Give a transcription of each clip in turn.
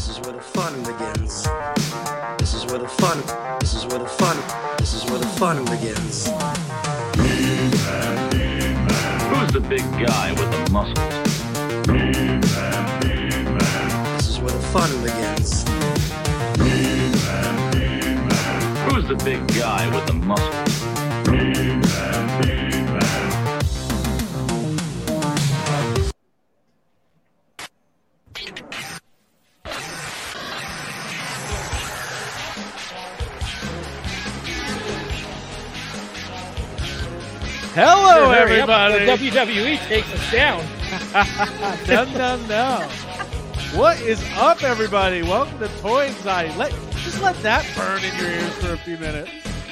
This is where the fun begins. This is where the fun. This is where the fun. This is where the fun begins. Who's the big guy with the muscles? This is where the fun begins. Who's the big guy with the muscles? Hello, everybody. The WWE takes us down. No. What is up, everybody? Welcome to Toy Anxiety. Just let that burn in your ears for a few minutes.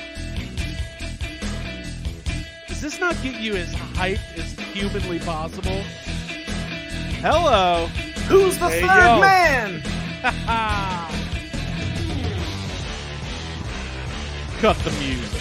Does this not get you as hyped as humanly possible? Hello. Who's the There you third go. man? Cut the music.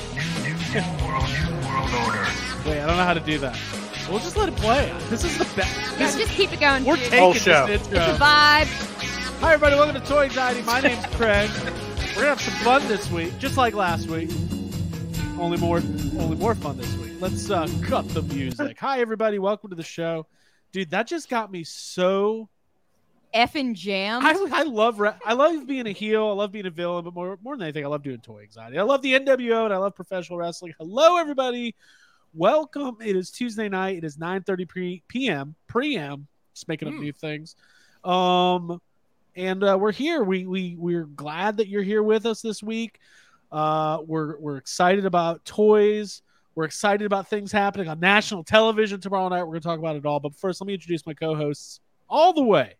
Wait, I don't know how to do that. We'll just let it play. This is the best. Yeah, just keep it going. We're dude. taking show. this intro. It's a vibe. Hi, everybody. Welcome to Toy Anxiety. My name's Craig. We're gonna have some fun this week, just like last week. Only more fun this week. Let's cut the music. Hi, everybody. Welcome to the show, dude. That just got me so. Effing jam. I love being a heel. I love being a villain, but more than anything, I love doing Toy Anxiety. I love the NWO and I love professional wrestling. Hello, everybody. Welcome. It is Tuesday night. It is 9:30 p.m. Pre-am. Just making up new things. And we're here. We're glad that you're here with us this week. We're excited about toys. We're excited about things happening on national television tomorrow night. We're going to talk about it all. But first, let me introduce my co-hosts all the way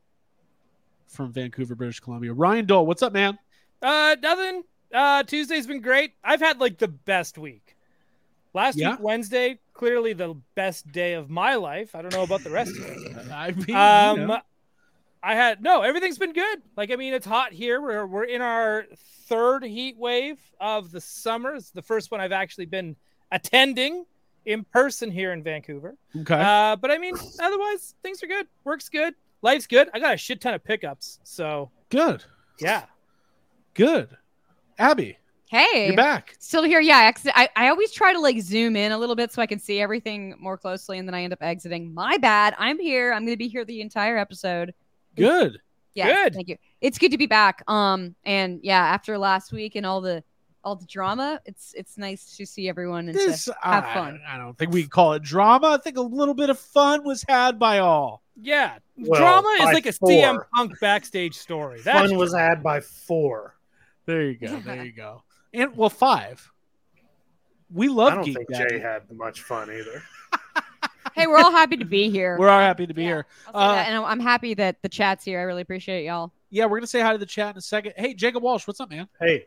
from Vancouver, British Columbia. Ryan Dole, what's up, man? Nothing. Tuesday's been great. I've had like the best week. Last week, Wednesday, clearly the best day of my life. I don't know about the rest of it. I mean, everything's been good. Like, I mean, it's hot here. We're in our third heat wave of the summer. It's the first one I've actually been attending in person here in Vancouver. Okay. But I mean, otherwise, things are good. Work's good. Life's good. I got a shit ton of pickups. So Good. yeah. Good. Abby, Hey. you're back. Still here. Yeah. I always try to like zoom in a little bit so I can see everything more closely, and then I end up exiting. My bad. I'm here. I'm going to be here the entire episode. Good. Yeah. Good. Thank you. It's good to be back. And yeah, after last week and all the drama, it's nice to see everyone and to have fun. I don't think we can call it drama. I think a little bit of fun was had by all. Yeah. Well, Drama is by like a 4. CM Punk backstage story. That's Fun was had by 4. There you go. There you go. And 5. We I love don't Geek think Daddy. Jay had much fun either. Hey, we're all happy to be here. We're all happy to be Yeah, here. I'll say that, and I'm happy that the chat's here. I really appreciate y'all. Yeah, we're gonna say hi to the chat in a second. Hey, Jacob Walsh, what's up, man? Hey,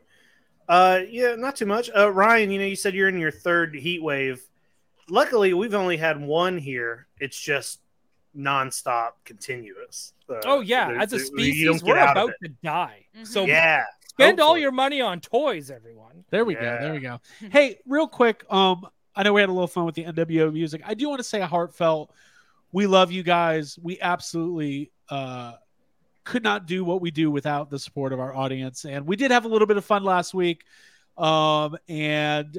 yeah, not too much. Ryan, you said you're in your third heat wave. Luckily, we've only had one here. It's just nonstop, continuous. Oh yeah, there- as a you species, don't get we're out of about it. to die. Mhm. So Yeah, spend all hopefully. your money on toys, everyone. There we go. Yeah. There we go. Hey, real quick. I know we had a little fun with the NWO music. I do want to say a heartfelt, we love you guys. We absolutely could not do what we do without the support of our audience. And we did have a little bit of fun last week. It's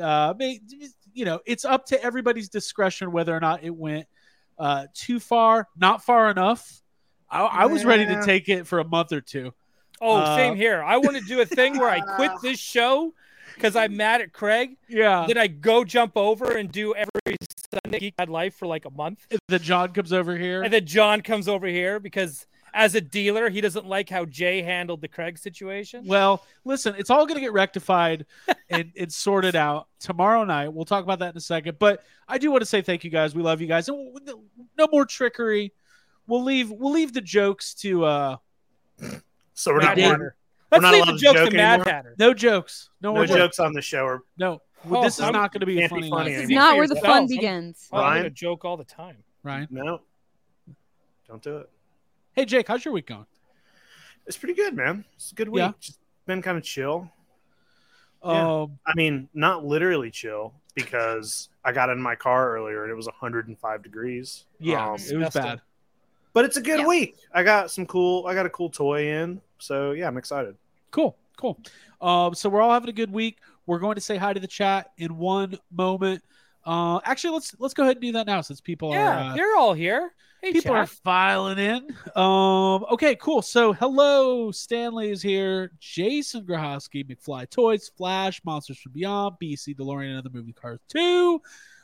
up to everybody's discretion whether or not it went too far, not far enough. I was ready to Yeah. take it for a month or two. Oh, same here. I want to do a thing where I quit this show because I'm mad at Craig. Yeah. Then I go jump over and do every Sunday Geek Dad Life for like a month. Then John comes over here. And then John comes over here because as a dealer, he doesn't like how Jay handled the Craig situation. Well, listen, it's all going to get rectified and sorted out tomorrow night. We'll talk about that in a second. But I do want to say thank you guys. We love you guys. And no more trickery. We'll leave the jokes to So we're Mad not, Hatter. we're Let's not leave allowed the to jokes joke to Mad anymore? Hatter. no jokes. no more jokes on the show. Or No. Oh, This is not going to be a can't be funny funny night. This is Yeah. not where the fun Yourself. begins. I'm Ryan? going to joke all the time. Right. No, don't do it. Hey, Jake, how's your week going? It's pretty good, man. It's a good week. Yeah. Just been kind of chill. Yeah. I mean, not literally chill because I got in my car earlier and it was 105 degrees. Yeah, Um, it was bad. But it's a good Yeah. week. I got a cool toy in, So yeah, I'm excited. Cool. So we're all having a good week. We're going to say hi to the chat in one moment. Actually, let's go ahead and do that now since people are you're all here. Hey, people are chat. filing in. Okay, cool. So hello, Stanley is here. Jason Grahowski, McFly Toys, Flash, Monsters from Beyond, BC DeLorean, and Other Movie Cars 2.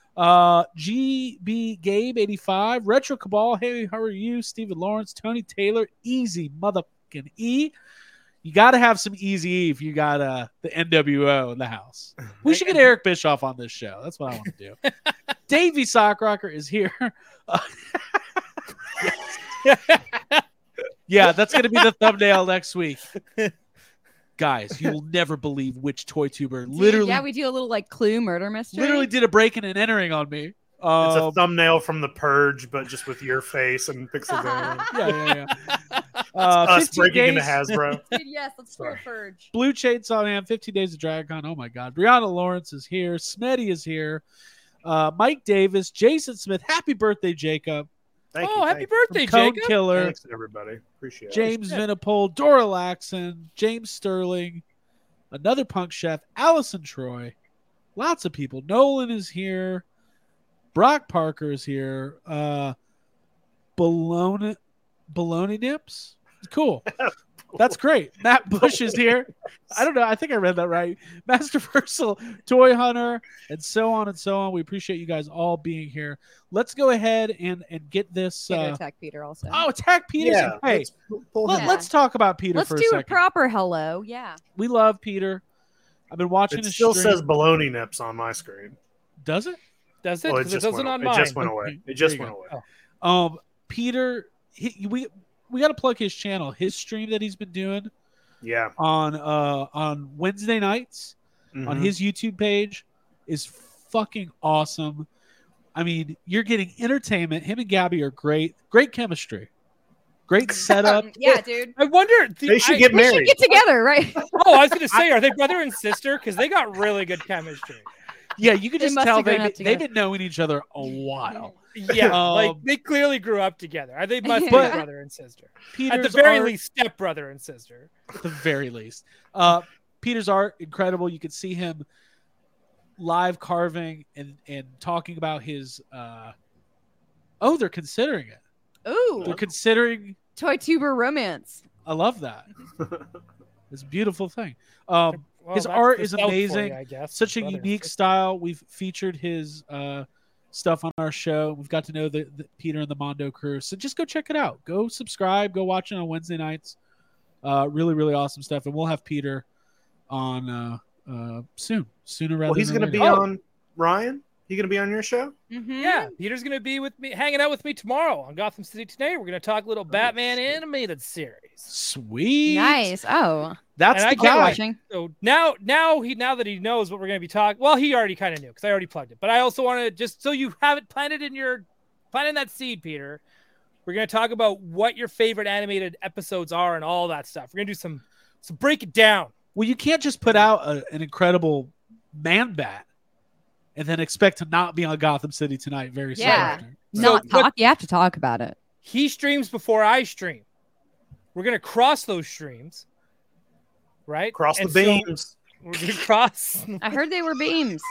GB Gabe 85, Retro Cabal. Hey, how are you? Stephen Lawrence, Tony Taylor, Easy Motherfucking E. You got to have some Easy E if you got the NWO in the house. We should get Eric Bischoff on this show. That's what I want to do. Davey Sockrocker is here. Yeah, that's going to be the thumbnail next week. Guys, you will never believe which toy tuber literally Yeah, we do a little like clue murder mystery. literally did a breaking and entering on me. It's a thumbnail from The Purge, but just with your face and Pixel Gun. Yeah. Us 15 breaking into days. Hasbro. Dude, yes, let's do a Sorry. purge. Blue Chainsaw Man, 15 Days of DragonCon. Oh my God. Brianna Lawrence is here. Smetty is here. Mike Davis, Jason Smith. Happy birthday, Jacob. Thank Oh, you. happy thank you. birthday, Cone Jacob. Killer. Thanks, everybody. Appreciate it. James shit. Vinipole, Dora Laxon, James Sterling, another punk chef, Allison Troy. Lots of people. Nolan is here. Brock Parker is here. Baloney Nips. Cool. That's great. Matt Bush is here. I don't know. I think I read that right. Master Versal, Toy Hunter, and so on and so on. We appreciate you guys all being here. Let's go ahead and get this. Gonna attack Peter also. Attack Peter. Yeah. Hey, let's pull him. Yeah. let's talk about Peter Let's for a do a second. proper hello. Yeah. We love Peter. I've been watching It his still stream. says baloney nips on my screen. Does it? Does it? Oh, it 'Cause it just doesn't went, on it mine. just went away. Okay, It just there you went go. away. Peter, we got to plug his channel. His stream that he's been doing Yeah. on Wednesday nights on Mhm. his YouTube page is fucking awesome. I mean, you're getting entertainment. Him and Gabby are great. Great chemistry. Great setup. Yeah, dude. I wonder. They should get We should married. get together, right? Oh, I was going to say, are they brother and sister? Because they got really good chemistry. Yeah, you could They just must tell have grown they've up been together. knowing each other a while. Yeah, like Um, they clearly grew up together. They must be But- brother and sister. Peter's At the very art- least, step brother and sister. at the very least. Peter's art, incredible. You can see him live carving and talking about his they're considering it. Ooh, They're considering toy tuber romance. I love that. It's a beautiful thing. Well, His that's art the is South for amazing. you, I guess. Such a Brother and unique sister. style. We've featured his stuff on our show. We've got to know the Peter and the Mondo crew. So just go check it out. Go subscribe. Go watch it on Wednesday nights. Really, really awesome stuff. And we'll have Peter on sooner rather Well, he's than going to be later. on Ryan. He going to be on your show? Mm-hmm. Yeah, Peter's going to be with me, hanging out with me tomorrow on Gotham City Today. We're going to talk a little Batman shit. animated series. Sweet. Nice. Oh, That's And the I I'll be guy. watching. So now that he knows what we're going to be talking, well, he already kind of knew because I already plugged it. But I also want to just so you have it planted in that seed, Peter. We're going to talk about what your favorite animated episodes are and all that stuff. We're going to do some break it down. Well, you can't just put out an incredible Man Bat and then expect to not be on Gotham City Tonight very soon Yeah. after. Not what- talk. You have to talk about it. He streams before I stream. We're going to cross those streams, right? Cross the And so beams. we're going to cross. I heard they were beams.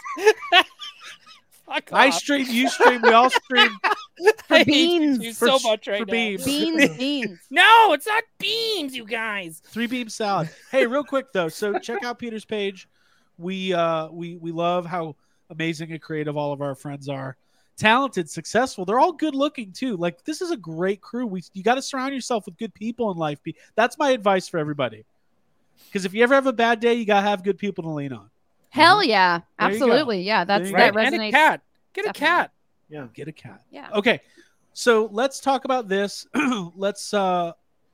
Fuck I off. stream, you stream, we all stream. For I hate beans. you For so sh- much right for now. beans. Beans. No, it's not beans, you guys. 3-beam salad. Hey, real quick though, so check out Peter's page. We love how amazing and creative all of our friends are. Talented, successful. They're all good looking too. Like this is a great crew. You got to surround yourself with good people in life. That's my advice for everybody. Because if you ever have a bad day, you got to have good people to lean on. Hell yeah. There you go. Absolutely. Yeah. There That's you that go. And a resonates. cat. Get a Definitely. cat. Yeah. Get a cat. Yeah. Okay. So let's talk about this. Let's because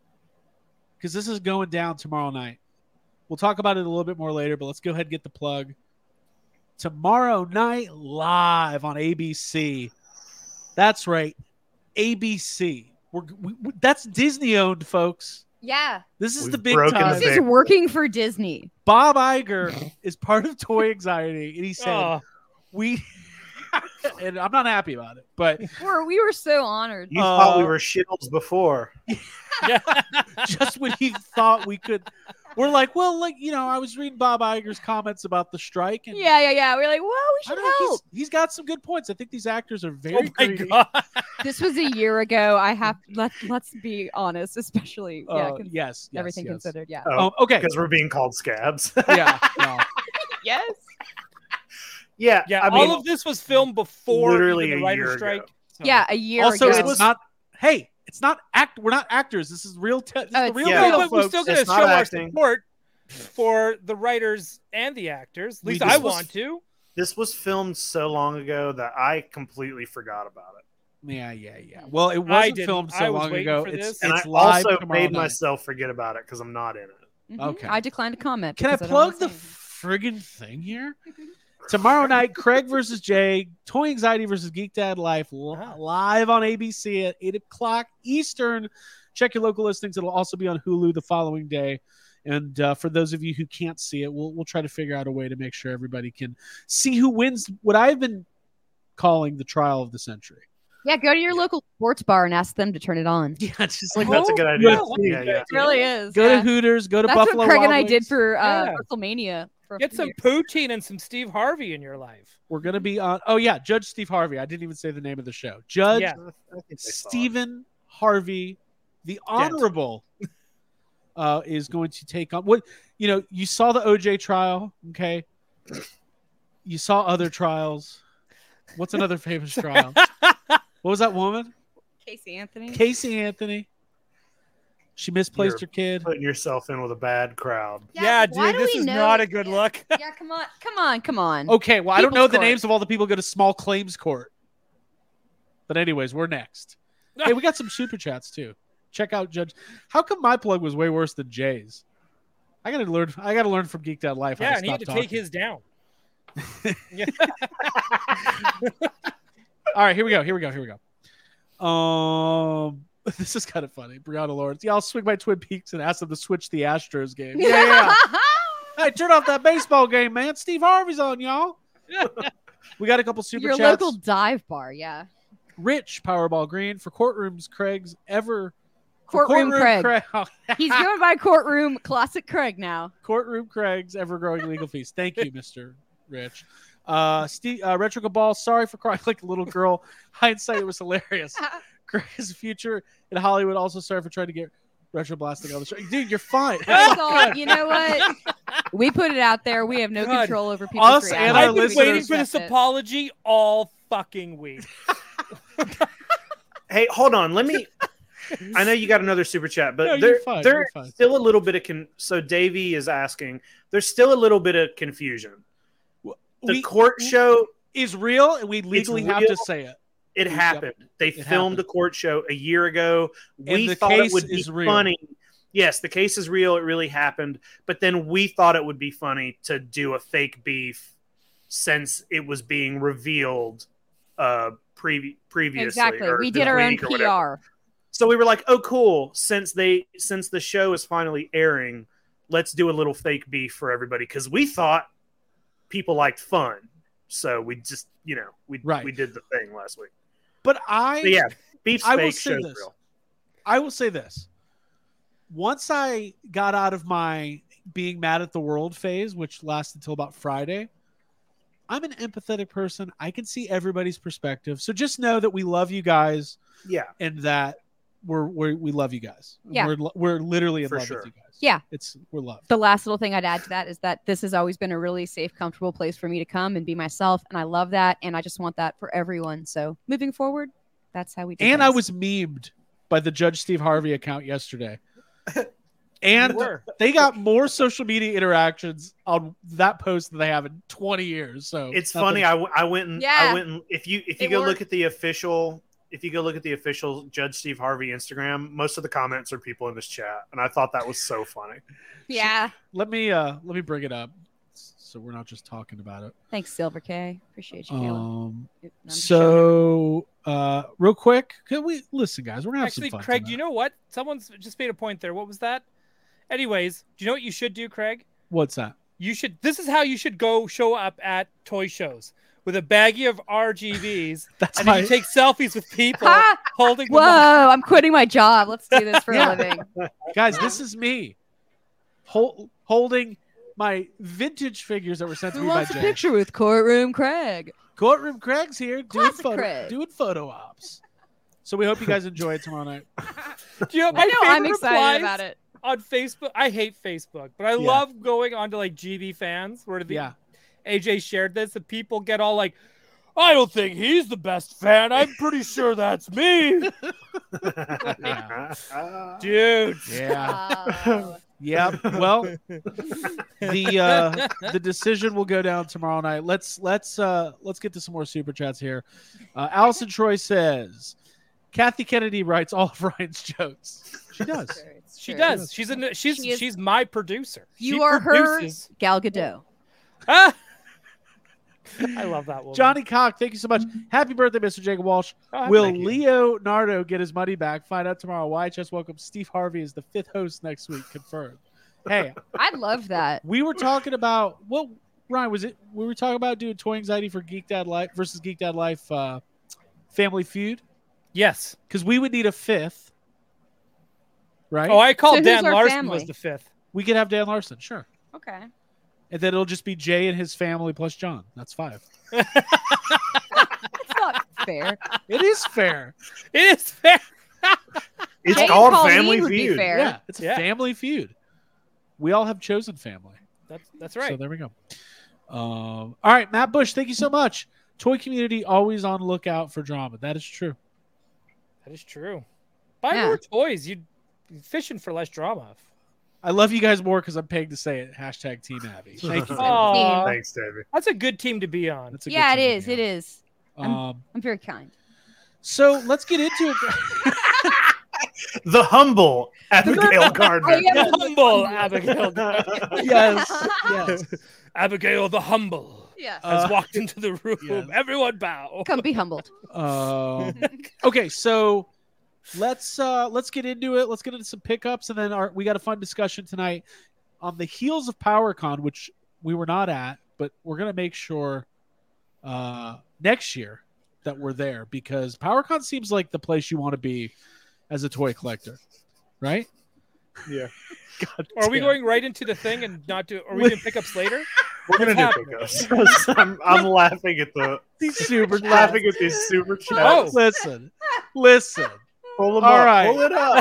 this is going down tomorrow night. We'll talk about it a little bit more later, but let's go ahead and get the plug. Tomorrow night live on ABC. That's right. ABC. That's Disney owned, folks. Yeah. This is We've the big broken time. the This is working for Disney. Bob Iger is part of Toy Anxiety, and he said, Oh, "We and I'm not happy about it. But We were so honored. You thought we were shittles before. just when he thought we could, we're like, well, like, you know, I was reading Bob Iger's comments about the strike, and Yeah. We're like, well, we I should don't know, help. he's got some good points. I think these actors are Oh very my greedy. god! This was a year ago. Let's be honest, especially Yes, everything yes. considered. Yeah. Okay. Because we're being called scabs. Yeah. No. Yes. Yeah, Yeah, I mean, all of this was filmed before literally even the a writer's year strike. ago. So- Yeah, a year Also, ago. it's not. Hey, it's not act. We're not actors. This is real. This is the it's real Yeah. deal, but we're folks. still going to It's show not our acting. support for the writers and the actors. At least We I do. want to. this was filmed so long ago that I completely forgot about it. Yeah. Well, it I wasn't didn't. filmed I so was long waiting ago. for It's this. And it's I live also tomorrow made night. myself forget about it because I'm not in it. Mhm. Okay. I declined to comment. Can I because don't wanna plug the say anything. friggin' thing here? Tomorrow night, Craig versus Jay, Toy Anxiety versus Geek Dad Life, live on ABC at 8 o'clock Eastern. Check your local listings. It'll also be on Hulu the following day. And for those of you who can't see it, we'll try to figure out a way to make sure everybody can see who wins what I've been calling the trial of the century. Yeah, go to your local sports bar and ask them to turn it on. Yeah, it's just like That's a good idea. yeah. Yeah. It really is. Go yeah. to Hooters, go to That's Buffalo what Craig Wild and I did Wings. for Yeah. WrestleMania. For a Get few some years. poutine and some Steve Harvey in your life. We're gonna be on. Oh yeah, Judge Steve Harvey. I didn't even say the name of the show. Judge Yeah. I think they saw it. Stephen Harvey, the Honorable, is going to take on what you saw the OJ trial. Okay, you saw other trials. What's another famous trial? What was that woman? Casey Anthony. Casey Anthony. She misplaced her You're kid. Putting yourself in with a bad crowd. Yeah, why dude, do this we is know- not a good yeah. look. Yeah, come on. Okay, well, I don't know People's the Court. names of all the people who go to small claims court. But anyways, we're next. Hey, we got some super chats too. Check out Judge. How come my plug was way worse than Jay's? I gotta learn from Geek Dad Life. how Yeah, and he had to stop take talking. his down. Yeah. All right, here we go. This is kind of funny. Brianna Lawrence. Yeah, I'll swing by Twin Peaks and ask them to switch the Astros game. Yeah. Hey, turn off that baseball game, man. Steve Harvey's on, y'all. We got a couple super Your chats. local dive bar, yeah. Rich Powerball Green for Courtrooms Craig's ever Courtroom Craig. Oh, He's going by Courtroom Classic Craig now. Courtroom Craig's ever growing legal fees. Thank you, Mr. Rich. Steve Retro Cabal, sorry for crying like a little girl. Hindsight, it was hilarious. Craig's future in Hollywood, also sorry for trying to get Retro Blasting on the show. Dude, you're fine. First off, you know what? We put it out there. We have no God. control over people's Us reactions. and our I've been listeners waiting for this Accept it. apology all fucking week. Hey, hold on. Let me. I know you got another super chat, but No, you're there, fine, there's you're fine. still a little bit of So Davey is asking. There's still a little bit of confusion. The court show, is real, and we legally have real. to say it. it happened. They filmed happened. a court show a year ago. And We the thought case it would be is real. funny. Yes, the case is real. It really happened. But then we thought it would be funny to do a fake beef since it was being revealed previously. Exactly. or We this did our own week or whatever. PR. So we were like, "Oh, cool! Since the show is finally airing, let's do a little fake beef for everybody." Because we thought people liked fun, so we just, we did the thing last week. But So yeah, beef's I will fake, say show's this. real. I will say this. Once I got out of my being mad at the world phase, which lasted until about Friday, I'm an empathetic person. I can see everybody's perspective. So just know that we love you guys Yeah, and that we love you guys. Yeah. We're literally in For love sure. with you guys. Yeah. We're loved. The last little thing I'd add to that is that this has always been a really safe, comfortable place for me to come and be myself. And I love that. And I just want that for everyone. So moving forward, that's how we do And I things. was memed by the Judge Steve Harvey account yesterday. And You were. they got more social media interactions on that post than they have in 20 years. So it's nothing- funny. I went and Yeah. if you It go worked. look at the official. If you go look at the official Judge Steve Harvey Instagram, most of the comments are people in this chat, and I thought that was so funny. Yeah. Let me bring it up so we're not just talking about it. Thanks, Silver K. Appreciate you, Kayla. Yep, I'm just So real quick, can we listen, guys? We're gonna have Actually, some fun. Craig, tonight. do you know what? Someone's just made a point there. What was that? Anyways, do you know what you should do, Craig? What's that? This is how you should go show up at toy shows. with a baggie of RGBs, That's and then my you take selfies with people Ha! holding them Whoa, up. I'm quitting my job. Let's do this for Yeah. a living. guys. This is me holding my vintage figures that were sent to Who me by wants a Jay. picture with Courtroom Craig? Courtroom Craig's here Classic Craig. doing photo ops. So we hope you guys enjoy it tomorrow night. Do you know, my I know I'm favorite excited replies about it. on Facebook. I hate Facebook, but I Yeah. love going onto like GB fans where Yeah. AJ shared this, and people get all like, "I don't think he's the best fan. I'm pretty sure that's me, dude." Yeah. Wow. Yep. Well, the decision will go down tomorrow night. Let's get to some more super chats here. Allison Troy says, Kathy Kennedy writes all of Ryan's jokes. She does. It's She true. does. She's She is- she's my producer. You She are her produces. Gal Gadot. Ah! I love that woman. Johnny Cock, thank you so much. Happy birthday, Mr. Jacob Walsh. Oh, Will thank you. Leonardo get his money back? Find out tomorrow. YHS welcome Steve Harvey as the 5th host next week. Confirmed. Hey, I love that. we were talking about what Ryan was it? We were talking about doing toy anxiety for Geek Dad Life versus Geek Dad Life Family Feud Yes. because we would need a 5th, right? Oh, I called So who's Dan our Larson family? was the 5th. We could have Dan Larson, sure, Okay. and then it'll just be Jay and his family plus John. That's 5. That's not fair. It is fair. It is fair. It's Jay called and Colleen Family would be Feud. fair. Yeah, it's a Yeah. family feud. We all have chosen family. That's right. So there we go. All right, Matt Bush, thank you so much. Toy community always on lookout for drama. That is true. That is true. Buy Yeah. more toys. You're fishing for less drama. I love you guys more because I'm paying to say it. Hashtag Team Abby. Thank you. Aw, Thanks, David. that's a good team to be on. That's a good Yeah, it team to is. be It on. is. I'm very kind. So let's get into it. The humble Abigail Gardner. The humble Abigail. Yes. Yes. Abigail the humble Yeah. has walked into the room. yes. Everyone bow. Come be humbled. Okay, so let's get into it. Let's get into some pickups, and then we got a fun discussion tonight on the heels of PowerCon, which we were not at, but we're gonna make sure next year that we're there because PowerCon seems like the place you want to be as a toy collector, right? Yeah. God Are we damn. going right into the thing and not do? Are we doing pickups later? We're gonna What's do pickups. I'm laughing at these super laughing at these super chats. Listen. Pull them All up. right. Pull it up.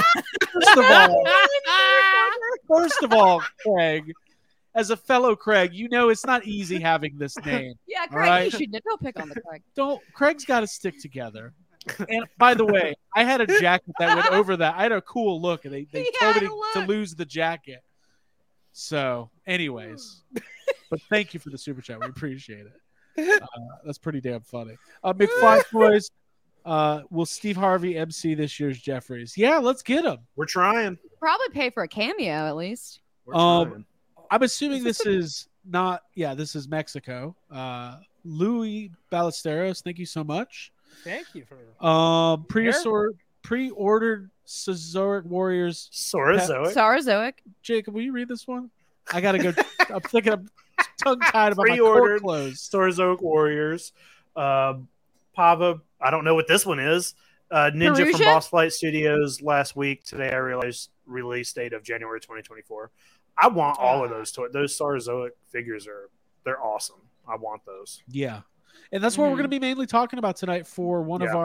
First of all, Craig, as a fellow Craig, you know it's not easy having this name. Yeah, Craig, right. you should don't pick on the Craig. Craig's got to stick together. And by the way, I had a jacket that went over that. I had a cool look, and they He told had me a look. to lose the jacket. So, anyways, but thank you for the super chat. We appreciate it. That's pretty damn funny. McFly Boys, will Steve Harvey MC this year's Jeffries? Yeah, let's get him. We're trying. Probably pay for a cameo at least. We're Um, trying. I'm assuming this is not. Yeah, this is Mexico. Louis Ballesteros, thank you so much. Thank you for. Pre-ordered Sazoric Warriors. Sorozoic. Sarazoic. Jacob, will you read this one? I gotta go. I'm thinking I'm tongue-tied about my Pre-ordered court clothes. Sorozoic Warriors. Pava. I don't know what this one is. Ninja from Perusia? Boss Flight Studios last week. Today I realized release date of January 2024. I want all of those toys. Those Sorozoic figures they're awesome. I want those. Yeah, and that's what we're going to be mainly talking about tonight for one of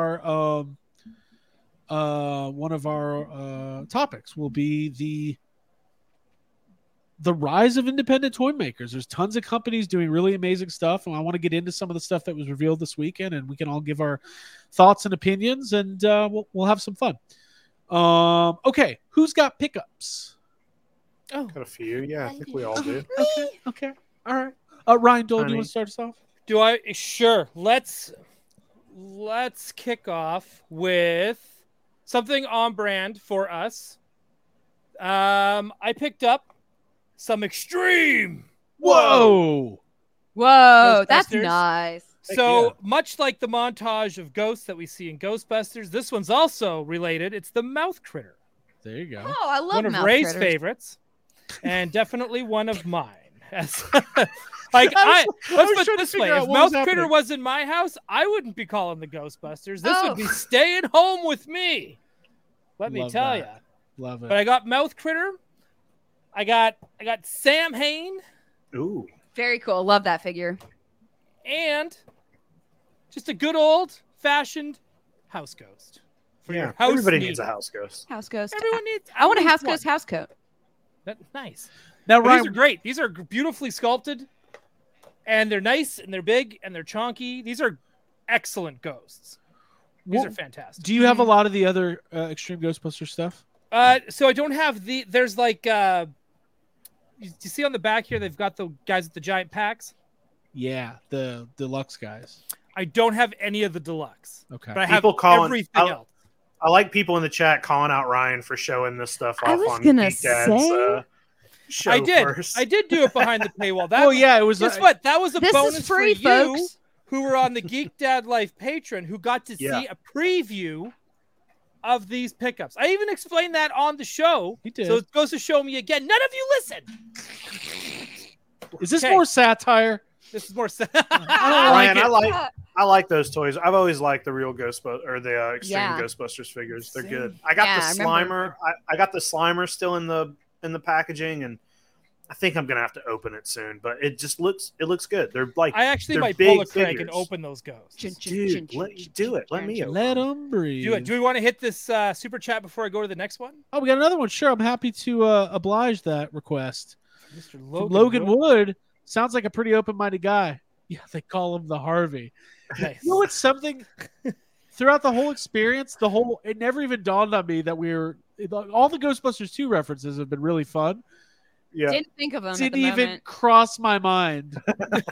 our topics. Will be the rise of independent toy makers. There's tons of companies doing really amazing stuff, and I want to get into some of the stuff that was revealed this weekend, and we can all give our thoughts and opinions, and we'll have some fun. Okay, who's got pickups? Got a few. Yeah, I think we all do. Okay, all right. Ryan Dole, do you Honey. want to start us off? Do I? Sure. Let's kick off with something on brand for us. I picked up some Extreme. Whoa! Whoa, that's Ghostbusters. nice. So yeah. much like the montage of ghosts that we see in Ghostbusters, this one's also related. It's the mouth critter, There you go. Oh, I love one of mouth Ray's critters. favorites, and definitely one of mine. Like I was let's put trying it to this figure way: out if what was Mouth Critter happening. was in my house, I wouldn't be calling the Ghostbusters. This Oh. would be staying home with me. Let me Love tell that. you. Love But it. I got Mouth Critter. I got Sam Hain Ooh. Very cool. Love that figure. and just a good old fashioned house ghost for Yeah. your house. Everybody need. needs a house ghost. House ghost. Everyone needs. I want a at house least ghost one. house coat. Nice. Now, But these are Ryan, great. These are beautifully sculpted, and they're nice and they're big and they're chonky. These are excellent ghosts. These Well, are fantastic. do you have a lot of the other Extreme Ghostbuster stuff? So I don't have the. There's like. You see on the back here, they've got the guys with the giant packs. Yeah, the deluxe guys. I don't have any of the deluxe, Okay. but I have People calling- everything else. I like people in the chat calling out Ryan for showing this stuff I off was on gonna Geek Dad's say- show I did. first. I did do it behind the paywall. That Well, yeah, it was. Guess what? That was a This bonus is free, for you folks. who were on the Geek Dad Life Patreon who got to Yeah. see a preview of these pickups. I even explained that on the show. He did. So it goes to show me again. None of you listen. Is this Okay. more satire? This is more. Ryan, it. I like those toys. I've always liked the real or the Extreme Yeah. Ghostbusters figures. They're Same. good. I got Yeah, the I Slimer. remember. I got the Slimer still in the packaging, and I think I'm gonna have to open it soon. But it looks good. They're like I actually they're might big pull a crank and figures. open those ghosts. Dude, do it. Let me open. Let them breathe. Do we want to hit this super chat before I go to the next one? Oh, we got another one. Sure, I'm happy to oblige that request. Mr. From Logan, Logan Wood sounds like a pretty open-minded guy. Yeah, they call him the Harvey. Nice. You know what's something? Throughout the whole experience, it never even dawned on me that all the Ghostbusters 2 references have been really fun. Yeah. Didn't think of them at Didn't the even moment. cross my mind.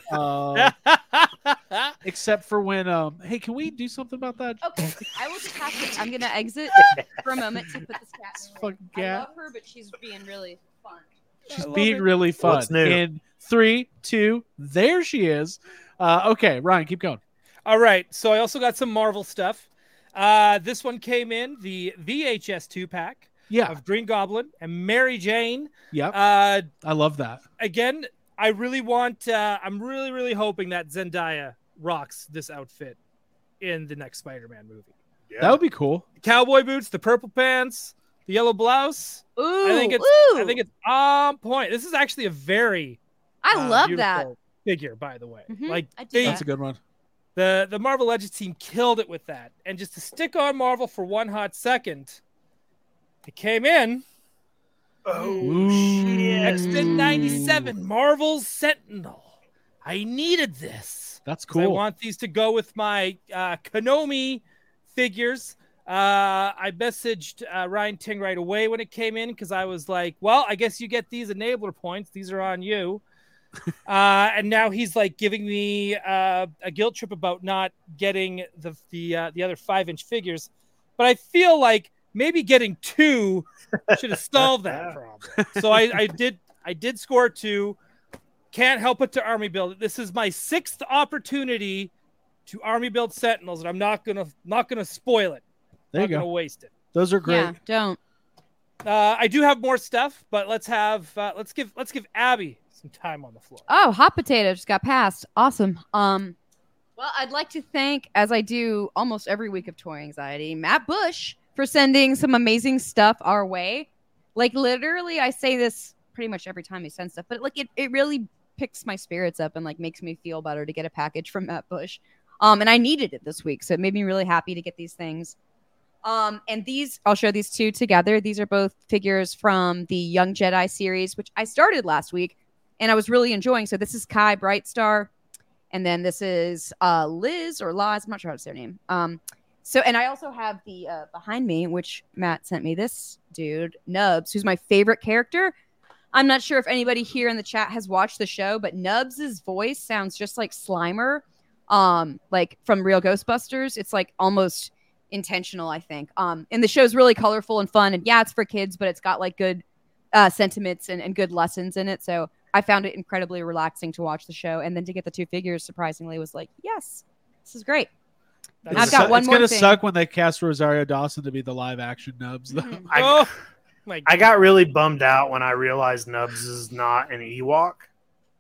Except for when, hey, can we do something about that? Okay, I will just have to. I'm gonna exit for a moment to put this cat in her. Fucking I cat. love her, but she's being really fun. She's love being it. really fun. What's new? In 3, 2, there she is. Okay, Ryan, keep going. All right. So I also got some Marvel stuff. This one came in the VHS 2-pack Yeah, of Green Goblin and Mary Jane. yep. Uh, I love that. again, I really want. I'm really, really hoping that Zendaya rocks this outfit in the next Spider-Man movie. Yeah. That would be cool. The cowboy boots, the purple pants, the yellow blouse. Ooh, I think ooh. it's on point. This is actually a very I love beautiful that. figure, by the way. Mhm, Like I do they, That's a good one. the Marvel Legends team killed it with that. And just to stick on Marvel for one hot second, it came in Oh Ooh. shit. X-Men 97 Marvel's Sentinel. I needed this. That's 'Cause I cool. want these to go with my Konami figures. I messaged Ryan Ting right away when it came in because I was like, well, I guess you get these enabler points. These are on you. And now he's like giving me a guilt trip about not getting the other 5-inch figures. But I feel like maybe getting 2 should have solved that problem. So I did score 2. Can't help but to army build it. This is my 6th opportunity to army build Sentinels, and I'm not gonna spoil it. There you Not gonna go. waste it. Those are great. Yeah, don't. I do have more stuff, but let's give Abby some time on the floor. Oh, hot potato just got passed. Awesome. Well, I'd like to thank, as I do almost every week of Toy Anxiety, Matt Bush for sending some amazing stuff our way. Like literally, I say this pretty much every time he sends stuff, but like it really picks my spirits up and like makes me feel better to get a package from Matt Bush. And I needed it this week, so it made me really happy to get these things. And these, I'll show these two together. These are both figures from the Young Jedi series, which I started last week and I was really enjoying. So this is Kai Brightstar, and then this is Liz or Laz. I'm not sure how to say her name. So, and I also have the behind me, which Matt sent me, this dude, Nubs, who's my favorite character. I'm not sure if anybody here in the chat has watched the show, but Nubs' voice sounds just like Slimer, like from Real Ghostbusters. It's like almost intentional, I think. And the show's really colorful and fun. And yeah, it's for kids, but it's got like good sentiments and good lessons in it. So I found it incredibly relaxing to watch the show. And then to get the 2 figures, surprisingly, was like, yes, this is great. I've got one it's more gonna thing. suck when they cast Rosario Dawson to be the live action Nubs, though. Mhm. Oh my I got really bummed out when I realized Nubs is not an Ewok.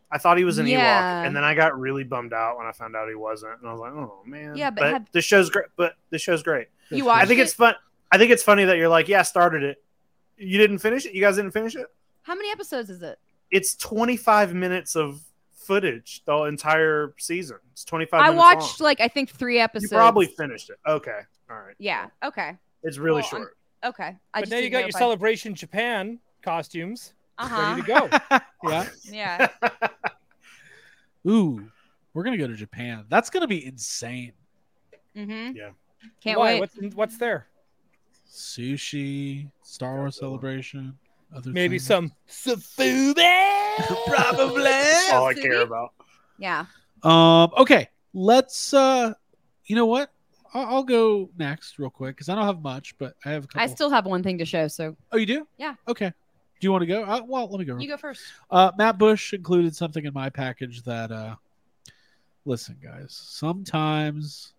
I thought he was an Yeah. Ewok, and then I got really bummed out when I found out he wasn't, and I was like, "Oh man!" Yeah, but this show's great. But this show's great. You watched I think it? it's fun. I think it's funny that you're like, "Yeah, I started it. You didn't finish it. You guys didn't finish it. How many episodes is it? It's 25 minutes of footage the entire season. It's 25. I minutes watched long. like I think 3 episodes. You probably finished it. Okay, all right. Yeah. Okay. It's really Well, short. Okay. But now you got your Celebration Japan costumes Uh ready to huh. go. Yeah. Yeah. Ooh, we're gonna go to Japan. That's gonna be insane. Mm-hmm. Yeah. Can't Why? wait. What's there? Sushi, Star Wars Celebration, other Maybe things. some Safube. Probably. That's all I care Sushi? about. Yeah. Okay, let's. You know what? I'll go next real quick because I don't have much, but I have a couple. I still have one thing to show. So Oh, you do? Yeah. Okay. Do you want to go? Well, let me go. you go first. Matt Bush included something in my package that. Listen, guys. Sometimes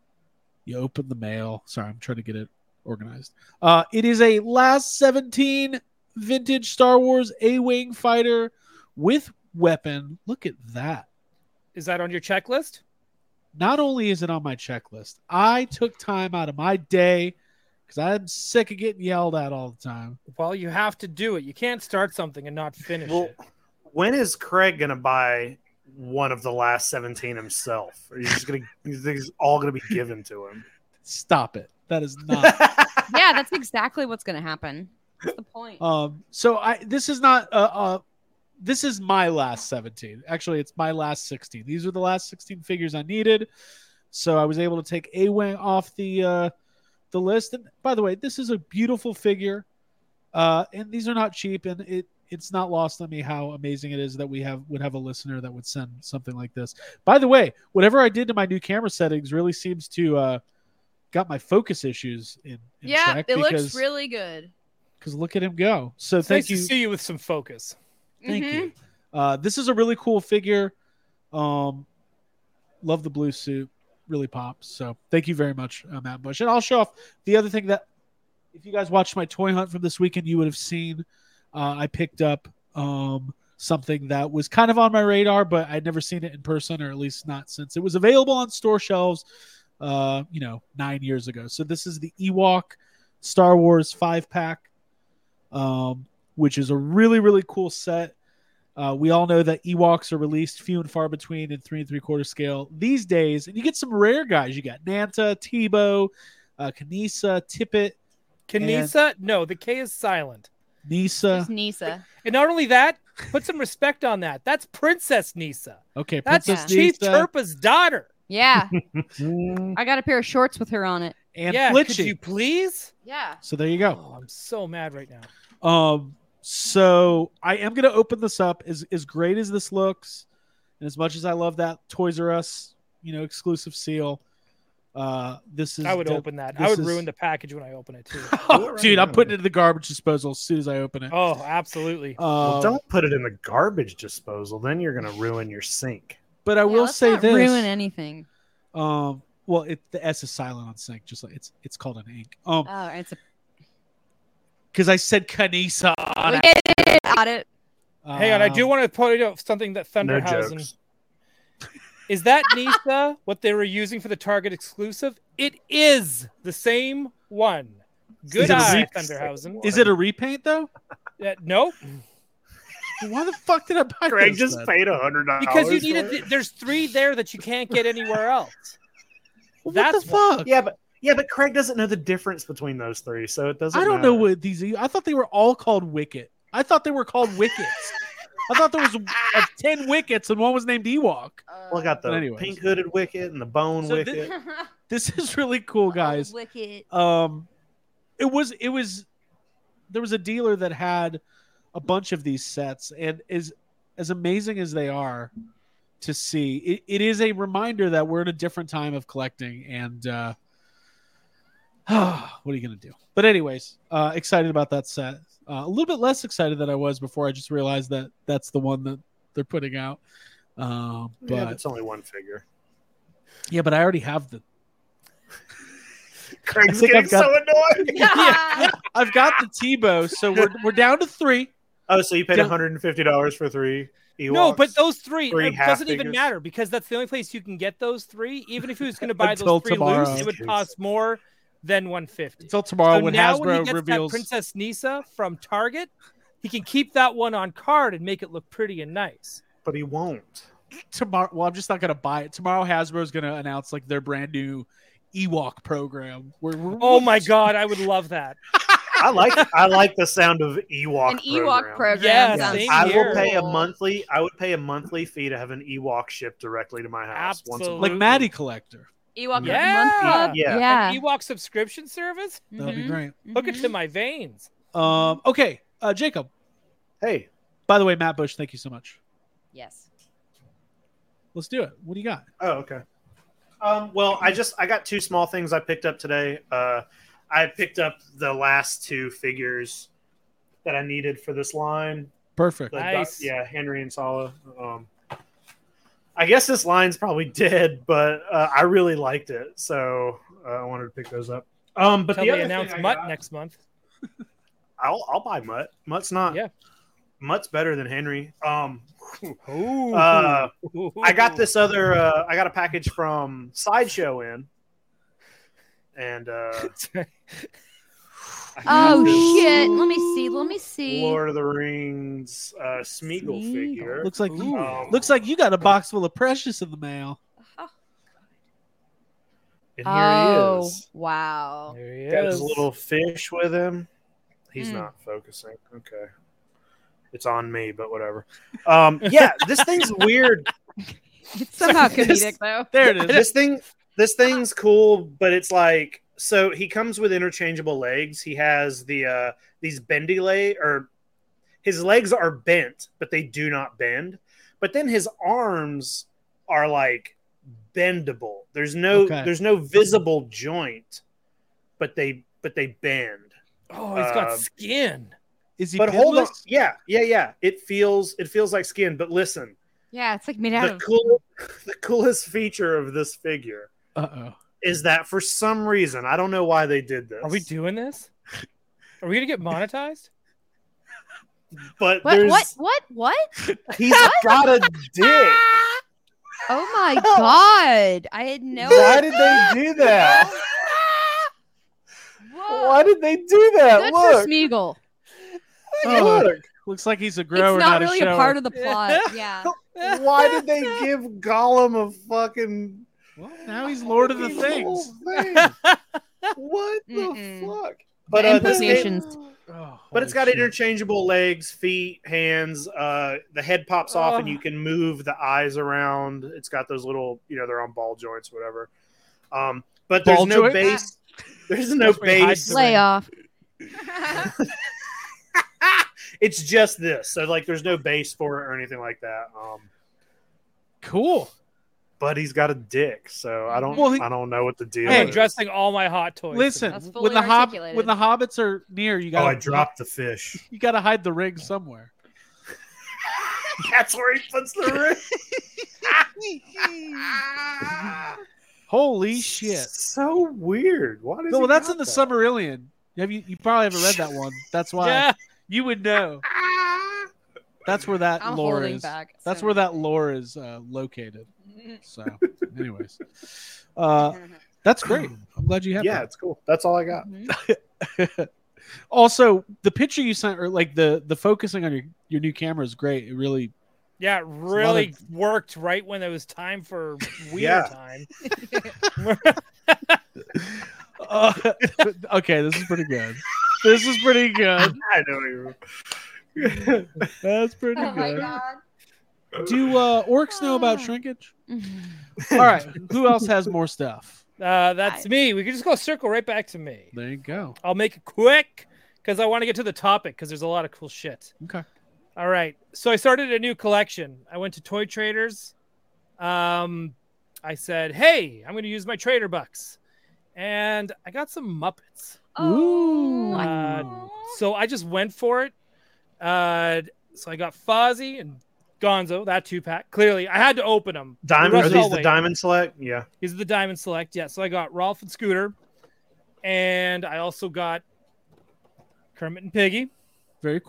you open the mail. Sorry, I'm trying to get it organized. It is a Last 17 vintage Star Wars A-Wing fighter with weapon. Look at that. Is that on your checklist? Not only is it on my checklist, I took time out of my day because I'm sick of getting yelled at all the time. Well, you have to do it. You can't start something and not finish Well, it. when is Craig gonna buy one of the last 17 himself? Or you think it's all gonna be given to him? Stop it. That is not. Yeah, that's exactly what's going to happen. That's the point. So this is not this is my last 17. Actually, it's my last 16. These are the last 16 figures I needed. So I was able to take A-Wing off the list. And by the way, this is a beautiful figure. And these are not cheap, and it's not lost on me how amazing it is that we would have a listener that would send something like this. By the way, whatever I did to my new camera settings really seems to got my focus issues in Yeah, check it looks because- really good. because look at him go. So It's thank nice you. to see you with some focus. Thank Mhm. you. This is a really cool figure. Love the blue suit. Really pops. So thank you very much, Matt Bush. And I'll show off the other thing that if you guys watched my toy hunt from this weekend, you would have seen I picked up something that was kind of on my radar, but I'd never seen it in person, or at least not since it was available on store shelves 9 years ago. So this is the Ewok Star Wars 5-pack. Which is a really, really cool set. We all know that Ewoks are released few and far between in 3 3/4 scale these days. And you get some rare guys. You got Nanta, Tebow, Kanisa, Tippett, Kanisa? No, the K is silent. Nisa. It's Nisa. And not only that, put some respect on that. That's Princess Nisa. Okay, That's Princess Chief Nisa Turpa's daughter. Yeah. I got a pair of shorts with her on it. and Yeah, could Flitchy. you please? Yeah. So there you go. Oh, I'm so mad right now. So I am going to open this up. As great as this looks, and as much as I love that Toys R Us, exclusive seal, this is. I would open that. I this would is- ruin the package when I open it too. Oh, dude, I'm putting it in the garbage disposal as soon as I open it. Oh, absolutely. Well, don't put it in the garbage disposal. Then you're gonna ruin your sink. But I will let's say not this. ruin anything. Well, the S is silent on sync, just like it's called an ink. Oh, it's a. Because I said Kanisa on We it. get it. Got it. Hang on, I do want to point out something that No Thunderhausen jokes. is that Nisa what they were using for the Target exclusive? It is the same one. Good Is it a eye, re- Thunderhausen. Is it a repaint though? Nope. Why the fuck did I buy Craig this just then? paid $100 Because you for needed. it? There's 3 there that you can't get anywhere else. What That's the fuck? Yeah, but Craig doesn't know the difference between those 3, so it doesn't. I don't matter. know what these. I thought they were all called Wicket. I thought they were called Wickets. I thought there was 10 Wickets and one was named Ewok. Well, I got the But anyways. pink hooded Wicket and the bone So Wicket. This is really cool, guys. Wicked. It was there was a dealer that had a bunch of these sets, and as amazing as they are to see, it is a reminder that we're in a different time of collecting, and what are you gonna do? But anyways, excited about that set. A little bit less excited than I was before. I just realized that that's the one that they're putting out. Yeah, But it's only one figure. yeah, but I already have the. Craig's think getting I've got- so annoyed. Yeah. I've got the Tebow, so we're down to 3. Oh, so you paid Don't- $150 for 3 Ewoks? No, but those three, Three it half doesn't even figures. matter because that's the only place you can get those 3. Even if he was going to buy Until those 3 tomorrow. loose, it would cost more than $150. Until tomorrow So when now Hasbro when he gets reveals that Princess Nisa from Target, he can keep that one on card and make it look pretty and nice. But he won't. tomorrow. Well, I'm just not gonna buy it. Tomorrow, Hasbro's gonna announce like their brand new Ewok program. Oh my god, I would love that. I like the sound of Ewok. An Ewok program. Yeah, sounds same I will here. pay a monthly. I would pay a monthly fee to have an Ewok shipped directly to my house once a Absolutely. month. like Maddie Collector. Ewok Yeah. Month Club. Yeah. Yeah. An Ewok subscription service? That'd be Mhm. great. Hook it Mhm. to my veins. Okay, Jacob. Hey, By the way, Matt Bush, thank you so much. Yes. Let's do it. What do you got? oh okay. Well, I got 2 small things I picked up today. I picked up the last 2 figures that I needed for this line. Perfect. Nice. Henry and Sala. I guess this line's probably dead, but I really liked it, so I wanted to pick those up. But Until the they other announce thing I Mutt got- next month. I'll buy Mutt. Mutt's not. Yeah. Mutt's better than Henry. Ooh. I got this other. I got a package from Sideshow in, and I got Oh this shit! Let me see. Let me see. Lord of the Rings Smeagol Smeagol. figure. Looks like you. Um, Looks like you got a box full of Precious in the mail. And here he Oh is. wow! There he Got his is. little fish with him. He's Mm. not focusing. Okay. It's on me, but whatever. Yeah, this thing's weird. It's somehow This- comedic though. There it is. This thing's cool, but it's like, so he comes with interchangeable legs. He has the these bendy leg, or his legs are bent, but they do not bend. But then his arms are like bendable. There's no visible joint, but they bend. Oh, he's got Um, skin. Is he? But hold on, pinless? yeah. It feels like skin. But listen, Yeah, it's like made out of. the coolest feature of this figure Uh-oh. is that for some reason, I don't know why they did this. Are we doing this? Are we gonna get monetized? But What? there's What? he's got a dick. Oh my god! I had no. Why did they do that? Whoa. Why did they do that? Good Look, for Smeagol. Oh, look. looks like he's a grower, It's not really a a shower. part of the plot. Yeah. Why did they give Gollum a fucking Well, now he's Lord of the whole Things. thing? What the Mm-mm. fuck? The this game- implications. Oh, But it's holy got shit. interchangeable legs, feet, hands. The head pops off, and you can move the eyes around. It's got those little, they're on ball joints, whatever. But there's Ball no joint? base. There's no That's where he hides base. the Lay off. It's just this. So like, there's no base for it or anything like that. Cool. But he's got a dick, so I don't. Well, I don't know what the deal Hey, I'm is. addressing all my hot toys. Listen, That's when fully the articulated. when the hobbits are near, you Oh, got. I dropped the fish. You got to hide the ring somewhere. That's where he puts the ring. Holy shit! So weird. Why does No, he well, that's got in the that? Summerillion. Have you? You probably haven't read that one. That's why Yeah. you would know. That's where that I'm lore holding is. back. That's so- where that lore is located. So, anyways, that's great. I'm glad you have Yeah, that. it's cool. That's all I got. Also, the picture you sent, or like the focusing on your new camera is great. It really, Yeah, it really worked right when it was time for weird Yeah. time. okay, this is pretty good. This is pretty good. I know you. That's pretty Oh my good. god. Do orcs know about shrinkage? All right, who else has more stuff? That's me. We can just go circle right back to me. There you go. I'll make it quick because I want to get to the topic because there's a lot of cool shit. Okay. All right. So I started a new collection. I went to Toy Traders. I said, hey, I'm going to use my trader bucks. And I got some Muppets. Ooh. So I just went for it. So I got Fozzie and Gonzo, that 2-pack. Clearly, I had to open them. Diamond? The Are rest these I'll the wait. Diamond Select? Yeah. These are the Diamond Select. Yeah. So I got Rolf and Scooter. And I also got Kermit and Piggy. Very cool.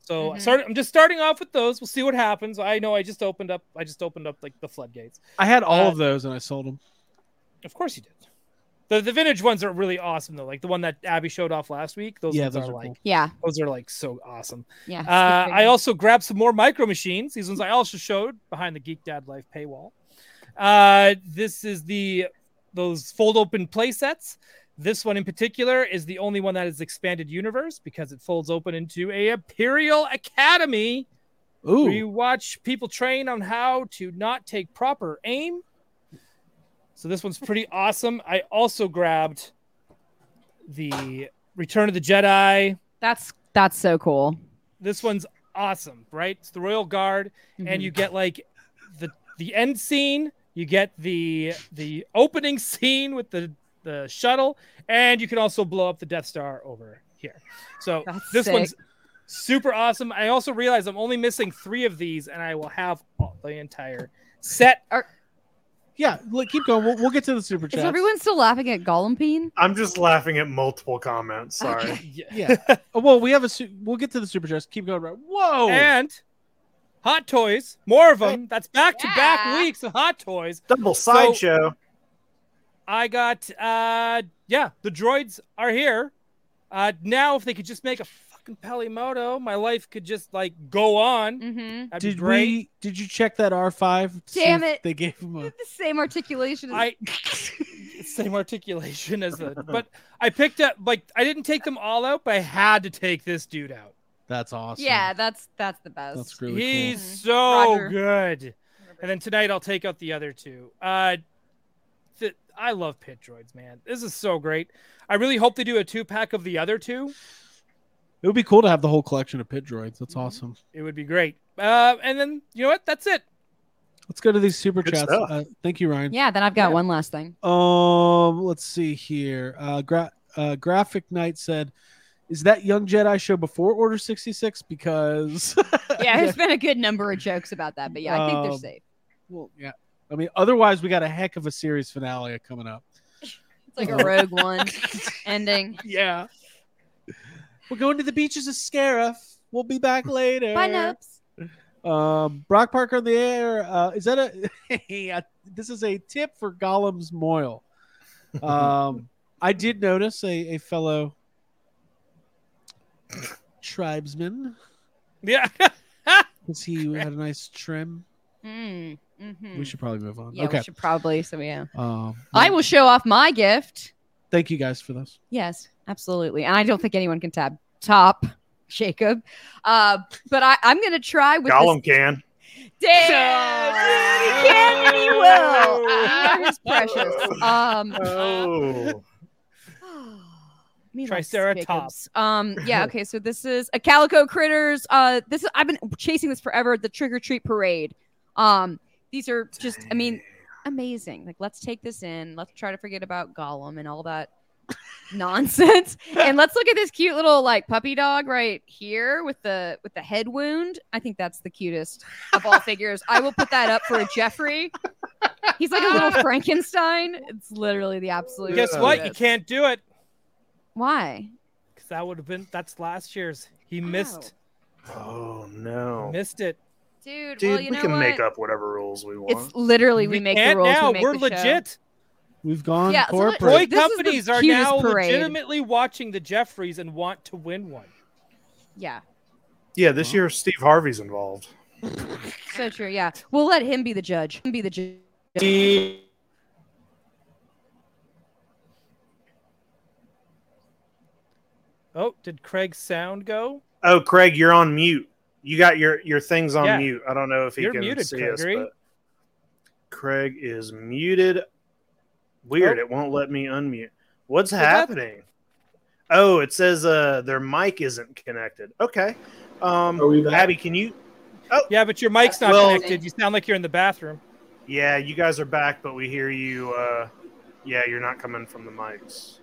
So Mhm. I'm just starting off with those. We'll see what happens. I know I just opened up like the floodgates. I had all of those and I sold them. Of course you did. The vintage ones are really awesome though. Like the one that Abby showed off last week. Those ones those are are like cool. Yeah. those are like so awesome. Yeah. I also grabbed some more Micro Machines. These ones I also showed behind the Geek Dad Life paywall. This is those fold open play sets. This one in particular is the only one that is expanded universe because it folds open into a Imperial Academy where you Ooh. watch people train on how to not take proper aim. So this one's pretty awesome. I also grabbed the Return of the Jedi. That's so cool. This one's awesome, right? It's the Royal Guard, and Mhm. you get like the end scene, you get the opening scene with the shuttle, and you can also blow up the Death Star over here. So That's this sick. one's super awesome. I also realize I'm only missing 3 of these, and I will have the entire set. Yeah, look, keep going. We'll get to the super Is chats. everyone still laughing at Gollum? I'm just laughing at multiple comments. Sorry. Yeah. Oh, well, we'll get to the super chats. Keep going. Right. Whoa. And Hot Toys, more of them. That's back-to-back Yeah. weeks of Hot Toys. Double sideshow. I got the droids are here. Now if they could just make a fucking Pelimoto, my life could just like go on. Mm-hmm. That'd be great. Did you check that R5? to see Damn if it. They gave him a. The same articulation. As... Same articulation as but I picked up like I didn't take them all out, but I had to take this dude out. That's awesome. Yeah, that's the best. That's really He's Mhm. so Roger. good. And then tonight I'll take out the other 2. I love pit droids, man. This is so great. I really hope they do a 2-pack of the other 2. It would be cool to have the whole collection of pit droids. That's awesome. It would be great. And then you know what? That's it. Let's go to these super Good chats. stuff. Thank you, Ryan. Yeah, then I've got one last thing. Let's see here. Graphic Knight said, "Is that Young Jedi show before Order 66?" Because Yeah, there's been a good number of jokes about that, but yeah, I think they're Um, safe. well, yeah. I mean, otherwise we got a heck of a series finale coming up. It's like a Rogue One ending. Yeah. We're going to the beaches of Scarif. We'll be back later. Bye, Nubs. Brock Parker on the air. Is that a? This is a tip for Gollum's Moil. I did notice a fellow tribesman Yeah. because he had a nice trim. Mm-hmm. We should probably move on. Yeah, okay. we should probably. So yeah, I I will show off my gift. Thank you guys for this. Yes, absolutely. And I don't think anyone can top Jacob. But I'm gonna try with Gollum can. this. Damn, he can and he will. He is precious. Oh. Me Triceratops. likes Jacobs. Yeah, okay, so this is a Calico Critters. This is I've been chasing this forever, the Trick or Treat Parade. These are just, I mean, amazing. Like, let's take this in. Let's try to forget about Gollum and all that nonsense. And let's look at this cute little like puppy dog right here with the head wound. I think that's the cutest of all figures. I will put that up for a Jeffrey. He's like a little Frankenstein. It's literally the absolute Guess what? You cutest. can't do it Why? because that would have been that's last year's. He missed Oh no. missed it. Dude, Dude, well, you we know can what? make up whatever rules we want. It's literally we make the can't rules. now. We make We're the show. legit. We've gone Yeah, so let- corporate. Toy This is the companies are cutest now parade. legitimately watching the Jeffries and want to win one. Yeah, Yeah, this year Steve Harvey's involved. so true. Yeah, we'll let him be the judge. Be the judge. Oh, did Craig's sound go? Oh, Craig, you're on mute. You got your things on Yeah. mute. I don't know if he You're can muted, see us, Gregory. but Craig is muted. Weird, Oh. it won't let me unmute. What's Well, that- happening? Oh, it says their mic isn't connected. Okay. Abby, can you? Yeah, but your mic's not Well- connected. You sound like you're in the bathroom. Yeah, you guys are back, but we hear you. Yeah, you're not coming from the mics.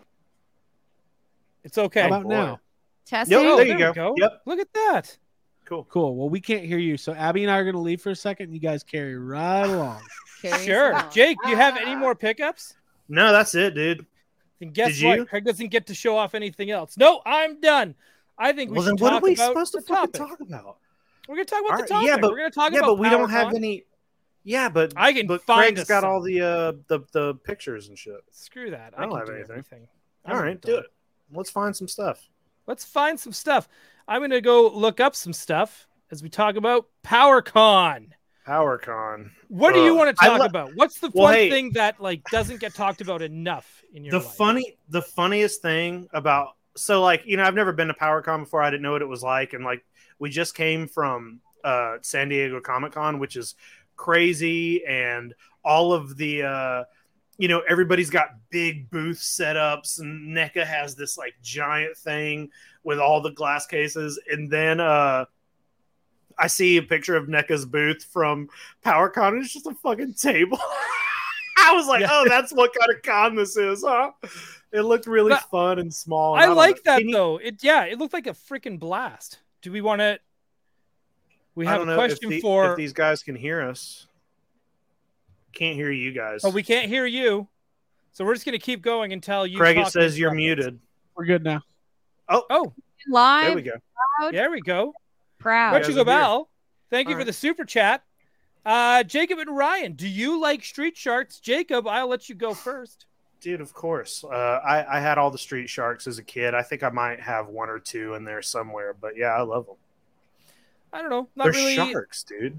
It's okay. How about boy. now? Testing. Yep, Oh, there you we go. Yep. Look at that. Cool. Cool. Well, we can't hear you, so Abby and I are going to leave for a second. You guys carry right along. Carry us Sure. along. Jake, do you have any more pickups? No, that's it, dude. Then guess Did what? you? Craig doesn't get to show off anything else. No, I'm done. I think we Well, should then what talk are we about supposed to the fucking topic. talk about? We're going to talk about All the right, topic. yeah, but we're going to talk yeah, about but we don't have PowerCon. any. Yeah, but I can but find Craig's us got some. all the pictures and shit. Screw that. I don't can have do anything. everything. All right, do it. Let's find some stuff. Let's find some stuff. I'm going to go look up some stuff as we talk about PowerCon. PowerCon. What do you want to talk about? What's the Well, one hey, thing that like doesn't get talked about enough in your life? The funniest thing about I've never been to PowerCon before. I didn't know what it was like, and like we just came from San Diego Comic-Con, which is crazy, and all of the everybody's got big booth setups, and NECA has this like giant thing with all the glass cases, and then I see a picture of NECA's booth from PowerCon, and it's just a fucking table. I was like, oh, that's what kind of con this is, huh? It looked really fun and small. I like that though. It looked like a freaking blast. Do we want to? We have a question if these guys can hear us. Can't hear you guys. Oh, we can't hear you. So we're just going to keep going until you. Craig, it says you're muted. We're good now. Oh, Live. There we go. Proud. there we go. Proud. Chico Bell, thank you All for right. the super chat. Jacob and Ryan, do you like Street Sharks? Jacob, I'll let you go first. Dude, of course. I had all the Street Sharks as a kid. I think I might have one or two in there somewhere, but yeah, I love them. I don't know. Not They're really. sharks, dude.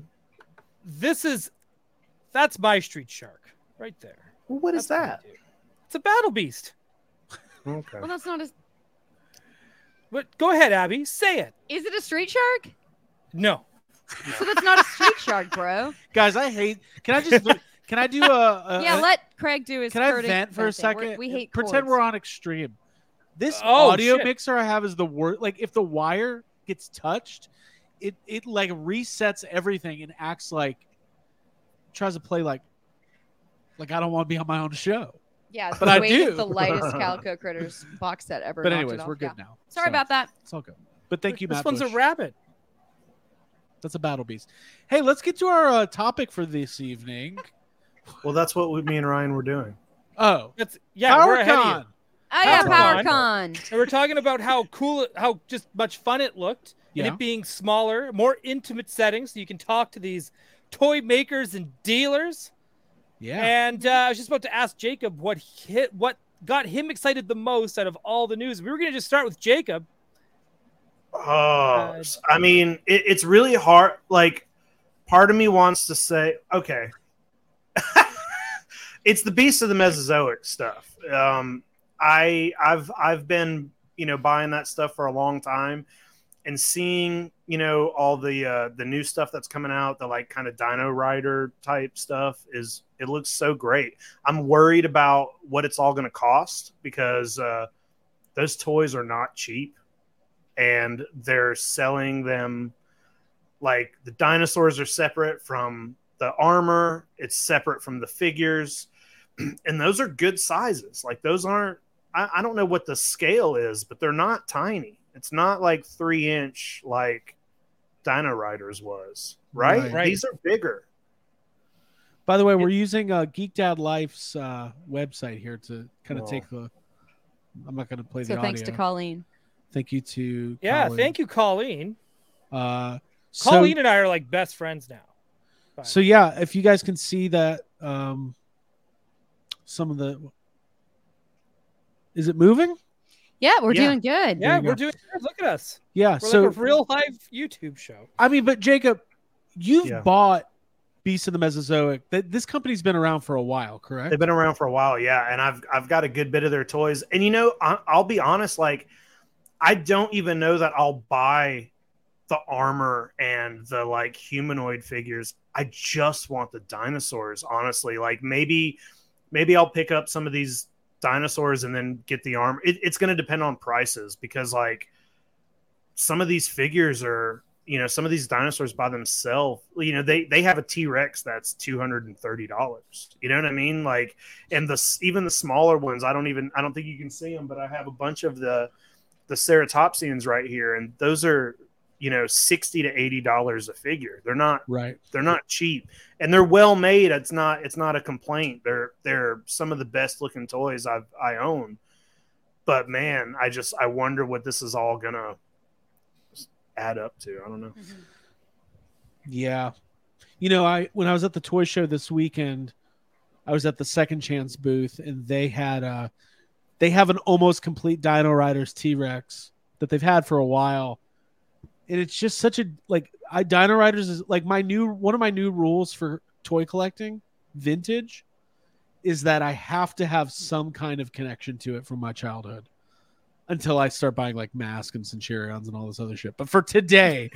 That's my Street Shark right there. Well, what is That's that? what I do. It's a battle beast. Okay. Well, that's not a. But go ahead, Abby. Say it. Is it a street shark? No. So that's not a street shark, bro. Guys, I hate. Can I just? Can I do a? Yeah, let Craig do his. Can I Curtis vent for a thing. second? We hate Pretend chords. we're on extreme. This Oh, audio shit. mixer I have is the worst. Like if the wire gets touched, it like resets everything and acts like tries to play like I don't want to be on my own show. Yeah, But the I weight do. of the lightest Calico Critters box set ever. But knocked anyways, it off. we're good Yeah. now. Sorry So, about that. It's all good. But thank you, This Matt. one's Bush. a rabbit. That's a battle beast. Hey, let's get to our topic for this evening. Well, that's what me and Ryan were doing. Oh, We're ahead of you. PowerCon. Oh yeah, PowerCon. PowerCon. And we're talking about how cool, how just much fun it looked, and Yeah. it being smaller, more intimate settings, so you can talk to these toy makers and dealers. Yeah. And I was just about to ask Jacob what got him excited the most out of all the news. We were going to just start with Jacob. Oh, I mean, it's really hard. Like, part of me wants to say, okay, it's the Beast of the Mesozoic stuff. I've been buying that stuff for a long time, and seeing all the new stuff that's coming out, the like kind of Dino Rider type stuff it looks so great. I'm worried about what it's all going to cost because those toys are not cheap. And they're selling them like the dinosaurs are separate from the armor. It's separate from the figures. And those are good sizes. Like those aren't, I don't know what the scale is, but they're not tiny. It's not like 3-inch like Dino Riders was, right? Right. These are bigger. By the way, we're using Geek Dad Life's website here to kind of Oh. take the. I'm not going to play the So audio. thanks to Colleen. Thank you to. Yeah, Colin. thank you, Colleen. So, Colleen and I are like best friends now. So yeah, if you guys can see that, some of the. Is it moving? Yeah, we're Yeah. doing good. Yeah, you go. we're doing good. Look at us. Yeah. We're so like a real live YouTube show. I mean, but Jacob, you've Yeah. bought Beast of the Mesozoic. This company's been around for a while, correct? They've been around for a while, yeah, and I've got a good bit of their toys. And I'll be honest, like I don't even know that I'll buy the armor and the like humanoid figures. I just want the dinosaurs, honestly. Like maybe I'll pick up some of these dinosaurs and then get the armor. It's going to depend on prices because like some of these figures are, some of these dinosaurs by themselves, they have a T-Rex that's $230. You know what I mean? Like, and even the smaller ones, I don't think you can see them, but I have a bunch of the ceratopsians right here, and those are, $60 to $80 a figure. They're not Right. They're not cheap, and they're well made. It's not a complaint. They're some of the best looking toys I own. But man, I wonder what this is all gonna add up to. I don't know. Yeah. When I was at the toy show this weekend, I was at the Second Chance booth, and they have an almost complete Dino Riders T-Rex that they've had for a while. And it's just such a Dino Riders is like one of my new rules for toy collecting, vintage, is that I have to have some kind of connection to it from my childhood until I start buying like Mask and Centurions and all this other shit. But for today,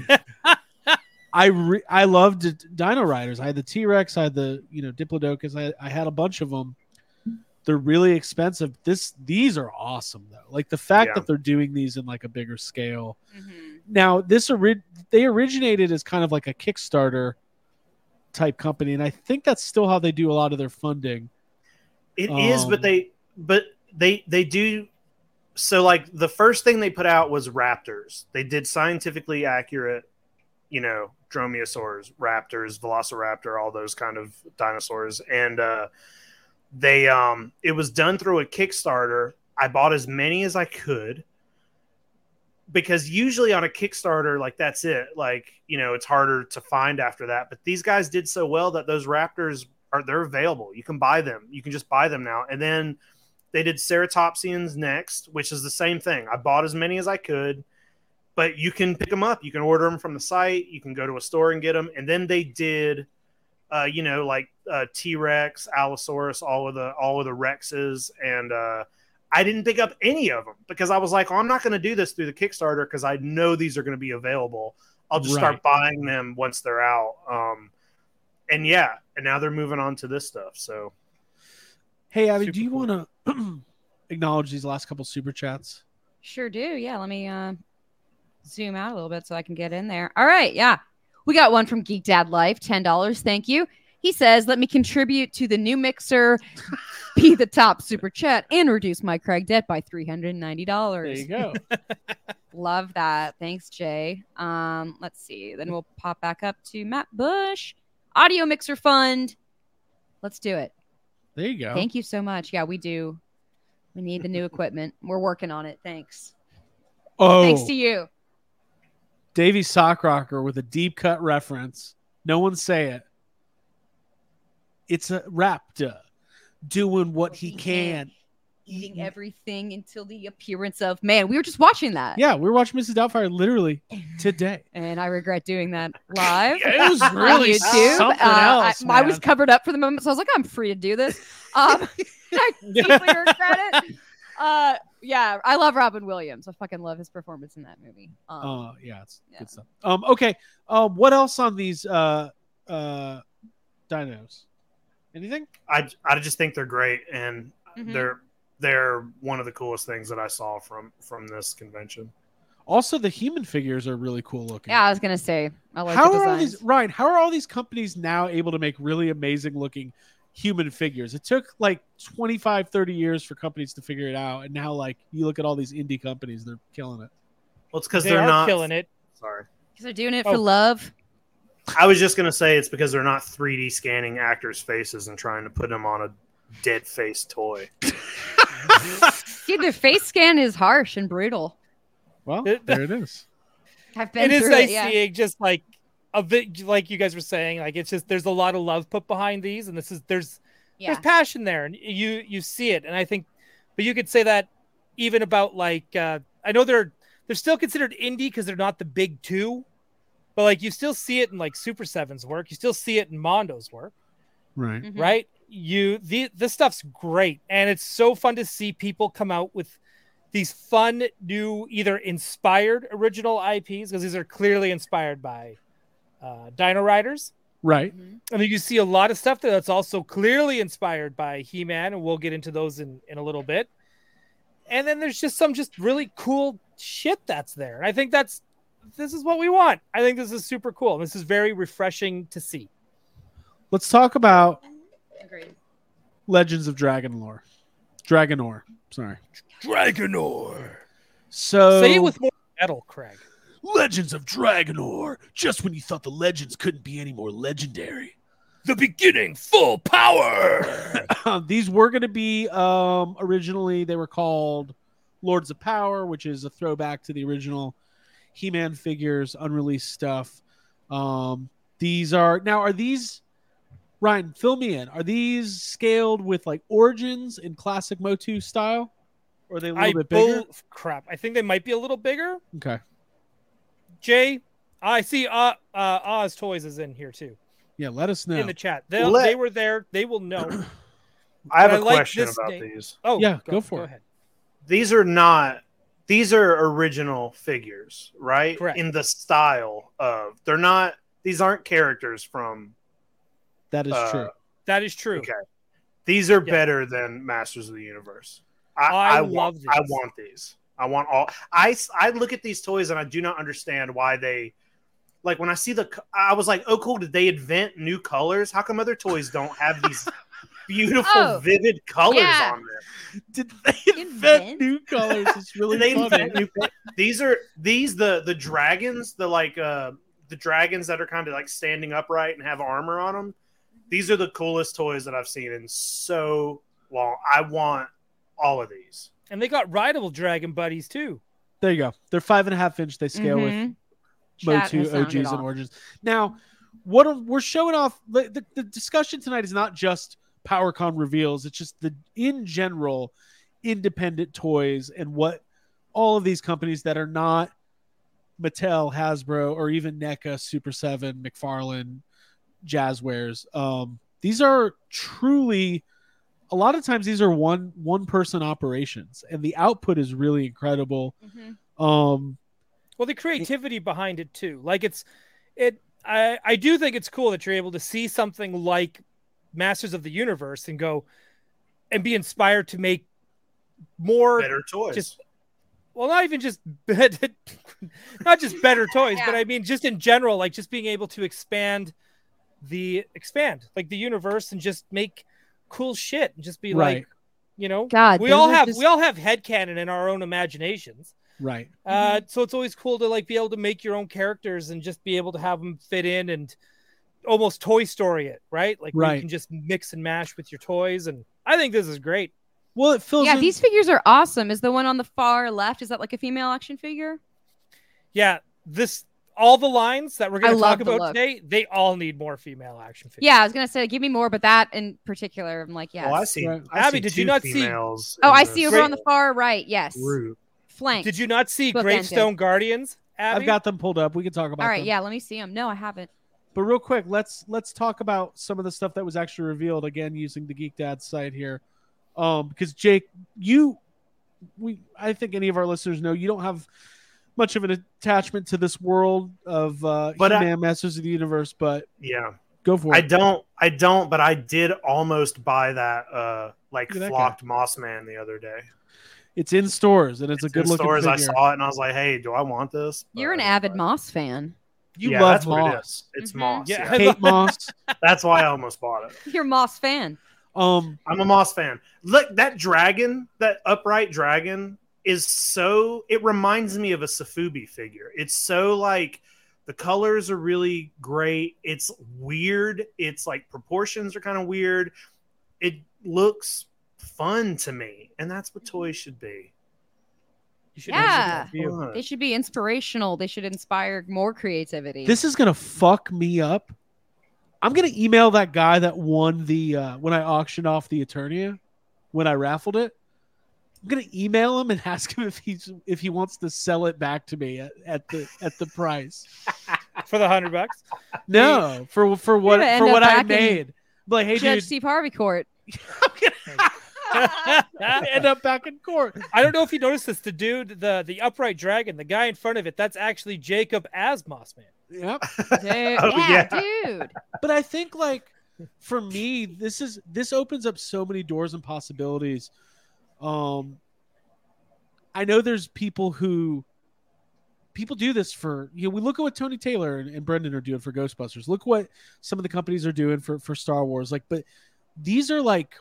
I loved Dino Riders. I had the T-Rex, I had the Diplodocus. I had a bunch of them. They're really expensive. These are awesome though. Like the fact that they're doing these in like a bigger scale. Now they originated as kind of like a Kickstarter type company, and I think that's still how they do a lot of their funding. It is, but they do. So like the first thing they put out was raptors. They did scientifically accurate, dromaeosaurs, raptors, velociraptor, all those kind of dinosaurs, and it was done through a Kickstarter. I bought as many as I could, because usually on a Kickstarter, like that's it. Like, it's harder to find after that. But these guys did so well that those raptors they're available. You can buy them. You can just buy them now. And then they did Ceratopsians next, which is the same thing. I bought as many as I could, but you can pick them up. You can order them from the site. You can go to a store and get them. And then they did, T-Rex, Allosaurus, all of the Rexes, and I didn't pick up any of them because I was like, I'm not going to do this through the Kickstarter because I know these are going to be available. I'll just start buying them once they're out. And now they're moving on to this stuff. So, hey, Abby, do you want to acknowledge these last couple super chats? Sure do. Yeah, let me zoom out a little bit so I can get in there. All right, yeah. We got one from Geek Dad Life, $10. Thank you. He says, let me contribute to the new mixer, be the top super chat, and reduce my Craig debt by $390. There you go. Love that. Thanks, Jay. Let's see. Then we'll pop back up to Matt Bush. Audio Mixer Fund. Let's do it. There you go. Thank you so much. Yeah, we do. We need the new equipment. We're working on it. Thanks. Oh, thanks to you. Davey Sockrocker with a deep cut reference. No one say it. It's a raptor doing what he can. Eating everything until the appearance of man. We were just watching that. Yeah, we were watching Mrs. Doubtfire literally today. And I regret doing that live. It was really YouTube. Something else. I was covered up for the moment, so I was like, I'm free to do this. I deeply regret it. Yeah, I love Robin Williams. I fucking love his performance in that movie. Yeah, it's good stuff. Okay. What else on these dinos? Anything? I just think they're great, and they're one of the coolest things that I saw from this convention. Also, the human figures are really cool looking. Yeah, I was gonna say, I like the designs. How are all these companies now able to make really amazing looking human figures? It took like 25, 30 years for companies to figure it out, and now like you look at all these indie companies, they're killing it. Well, it's because they're not killing it. Sorry, because they're doing it for love. I was just gonna say it's because they're not 3D scanning actors' faces and trying to put them on a dead face toy. Dude, their face scan is harsh and brutal. Well, there it is. I've been it is through nice it, yeah. seeing just like a bit, like you guys were saying, like it's just there's a lot of love put behind these, and there's passion there, and you see it, and I think, but you could say that even about like I know they're still considered indie because they're not the big two, but like you still see it in like Super 7's work, you still see it in Mondo's work, right? Mm-hmm. Right? This stuff's great, and it's so fun to see people come out with these fun new either inspired original IPs, because these are clearly inspired by Dino Riders, right? Mm-hmm. And then you see a lot of stuff that's also clearly inspired by He-Man, and we'll get into those in a little bit. And then there's just some really cool shit that's there. And I think this is what we want. I think this is super cool. This is very refreshing to see. Let's talk about Agreed. Legends of Dragonor. Sorry. Dragonor. So say it with more metal, Craig. Legends of Dragonor. Just when you thought the legends couldn't be any more legendary. The beginning, full power. These were going to be originally they were called Lords of Power, which is a throwback to the original He-Man figures, unreleased stuff. These are these, Ryan, fill me in. Are these scaled with like Origins in classic Motu style? Or are they a little bit bigger? Crap. I think they might be a little bigger. Okay. Jay, I see Oz Toys is in here too. Yeah, let us know. In the chat. They were there. They will know. I have But a I like question this about name. these. Oh, Yeah, go for it. ahead. These are original figures, right? Correct. In the style of these aren't characters from That is true. That is true. Okay. These are Yeah. better than Masters of the Universe. I love want, these. I want these. I want all. I look at these toys and I do not understand why they. Like when I see I was like, oh, cool. Did they invent new colors? How come other toys don't have these beautiful, vivid colors yeah. on them? Did they invent new colors? It's really They funny. invent new. These are the dragons, the dragons that are kind of like standing upright and have armor on them. These are the coolest toys that I've seen in so long. I want all of these. And they got rideable dragon buddies too. There you go. They're 5.5 inch. They scale with Mhm. Chat Motu, has sounded OGs, and off. Origins. Now, what we're showing off, the discussion tonight is not just PowerCon reveals. It's just in general, independent toys and what all of these companies that are not Mattel, Hasbro, or even NECA, Super 7, McFarlane, Jazzwares. These are truly, a lot of times these are one person operations, and the output is really incredible. Mhm. Well, the creativity behind it too. Like I do think it's cool that you're able to see something like Masters of the Universe and go and be inspired to make more Better toys. just- well, not even just not just better toys, Yeah. but I mean just in general, like just being able to expand like the universe and just make cool shit and just be Right. like, you know, God, we those all are have just- we all have headcanon in our own imaginations. Right. So it's always cool to like be able to make your own characters and just be able to have them fit in and almost Toy Story it, right? Like where Right. you can just mix and mash with your toys, and I think this is great. Well, it fills Yeah, in. these figures are awesome. Is the one on the far left? Is that like a female action figure? Yeah, all the lines that we're going I to love talk the about look. today, they all need more female action figures. Yeah, I was gonna say, give me more, but that in particular, I'm like, yes. Oh, I see. Right. I Abby, see did you two not see- females Oh, in I this see over on the far right. Yes, group. flank. Did you not see Bookended. Gravestone Guardians, Abby? I've got them pulled up. We can talk about All right, them. yeah. Let me see them. No, I haven't. But real quick, let's talk about some of the stuff that was actually revealed again using the Geek Dad site here. Because Jake, I think any of our listeners know you don't have much of an attachment to this world of He-Man, Masters of the Universe, but Yeah. go for I it. don't, but I did almost buy that like Look at that flocked Moss Man the other day. It's in stores and it's a In good looking stores, figure. I saw it and I was like, "Hey, do I want this?" You're an But- avid Moss fan. You yeah, love that's what it Moss. is. It's Mhm. Moss. Yeah. Yeah. Kate Moss. That's why I almost bought it. You're a Moss fan. I'm a Moss fan. Look, that dragon, that upright dragon, it reminds me of a Safubi figure. It's so like the colors are really great. It's weird. It's like proportions are kind of weird. It looks fun to me, and that's what toys should be. You should Yeah. Fun. They should be inspirational. They should inspire more creativity. This is gonna fuck me up. I'm gonna email that guy that won the when I auctioned off the Eternia, when I raffled it. I'm gonna email him and ask him if he wants to sell it back to me at the price. for the $100. No, for what gonna end for what up I back in made. Like, hey, Judge dude, Steve Harvey Court. I'm gonna end up back in court. I don't know if you noticed this. The dude, the upright dragon, the guy in front of it, that's actually Jacob as Mossman. Yep. Dude, Oh, yeah, yeah. dude. But I think like for me, this opens up so many doors and possibilities. I know there's people do this for, we look at what Tony Taylor and Brendan are doing for Ghostbusters. Look what some of the companies are doing for Star Wars. Like, but these are like,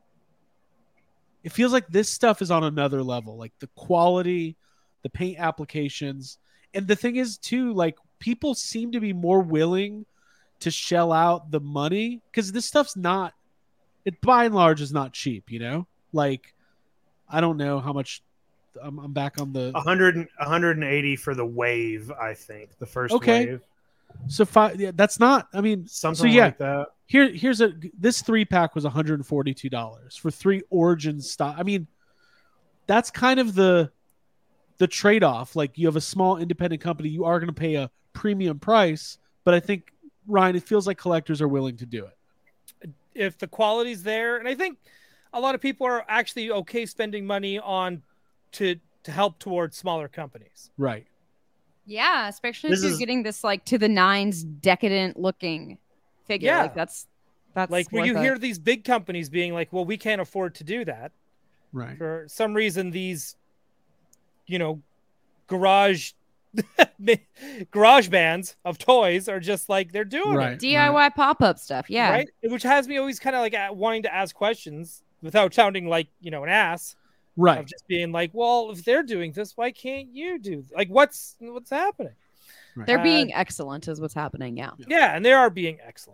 it feels like this stuff is on another level. Like the quality, the paint applications, and the thing is too, like people seem to be more willing to shell out the money because this stuff's not, it by and large is not cheap. Like I don't know how much I'm back on the 180 for the wave, I think. The first Okay. wave. so yeah, that's not. I mean, Something so yeah, like that. here's this 3-pack was $142 for 3 Origin stock. I mean, that's kind of the trade-off. Like, you have a small independent company, you are going to pay a premium price, but I think, Ryan, it feels like collectors are willing to do it if the quality's there, and I think a lot of people are actually okay spending money on to help towards smaller companies. right. Yeah, especially This if you're is- getting this like to the nines decadent looking figure. Yeah. Like that's Like when worth you it. hear these big companies being like, well, we can't afford to do that. Right. For some reason, these, garage bands of toys are just like, they're doing Right. it. DIY pop-up stuff. Yeah. Right. Which has me always kind of like wanting to ask questions without sounding like, an ass. Right. Of just being like, well, if they're doing this, why can't you do like what's happening? They're being excellent is what's happening. Yeah. Yeah, and they are being excellent.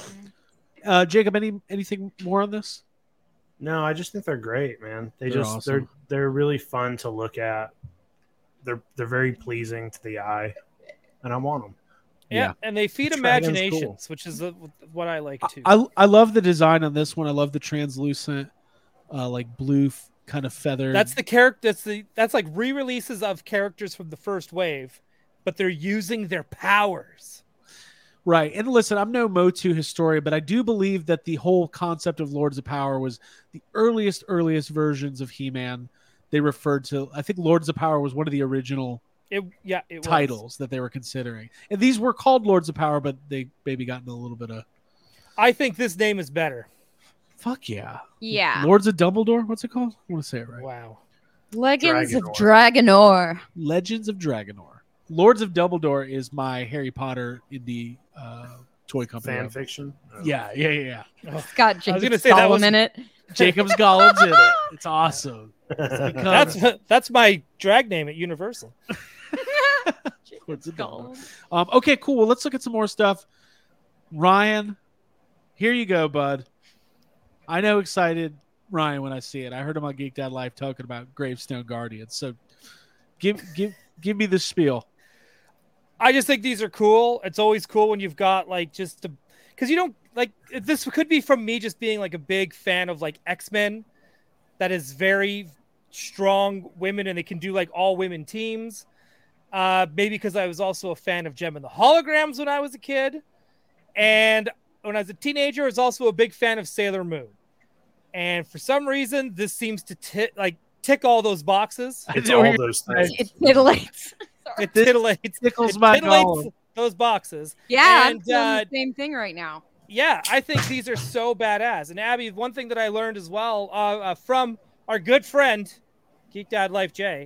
Jacob, anything more on this? No, I just think they're great, man. They're awesome. They're really fun to look at. They're very pleasing to the eye, and I want them. Yeah, and they feed Dragon's imaginations, which is what I like too. I love the design on this one. I love the translucent, like blue kind of feather. That's the character. That's like re-releases of characters from the first wave, but they're using their powers. right. And listen, I'm no Motu historian, but I do believe that the whole concept of Lords of Power was the earliest versions of He-Man. They referred to. I think Lords of Power was one of the original It titles that they were considering, and these were called Lords of Power, but they maybe got in a little bit of. I think this name is better. Fuck yeah. Yeah. Lords of Dumbledore. What's it called? I want to say it right. Wow. Legends of Dragonor. Legends of Dragonor. Lords of Dumbledore is my Harry Potter indie toy company. Fan fiction. Yeah. It's got I was gonna Jacob's say that Gollum was- in it. Jacob's Gollum's in it. It's awesome. That's my drag name at Universal. Lords of Dumbledore. Okay, cool. Well, let's look at some more stuff. Ryan, here you go, bud. I know excited Ryan when I see it. I heard him on Geek Dad Live talking about Gravestone Guardians. So give me the spiel. I just think these are cool. It's always cool when you've got like because you don't like this could be from me just being like a big fan of like X-Men that is very strong women and they can do like all women teams. Maybe because I was also a fan of Gem and the Holograms when I was a kid. And when I was a teenager, I was also a big fan of Sailor Moon. And for some reason, this seems to tick all those boxes. It's all those things. It titillates. It titillates. Tickles It my titillates Gollum. those boxes. Yeah, And, I'm doing the same thing right now. Yeah, I think these are so badass. And Abby, one thing that I learned as well from our good friend, Geek Dad Life J,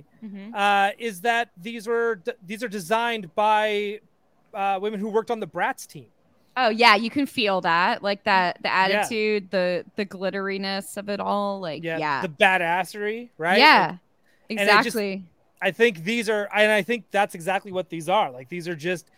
is that these are designed by women who worked on the Bratz team. Oh yeah, you can feel that, like that, the attitude, the glitteriness of it all, like yeah, the badassery, right? yeah, And exactly. I think these are, and I think that's exactly what these are. Like these are just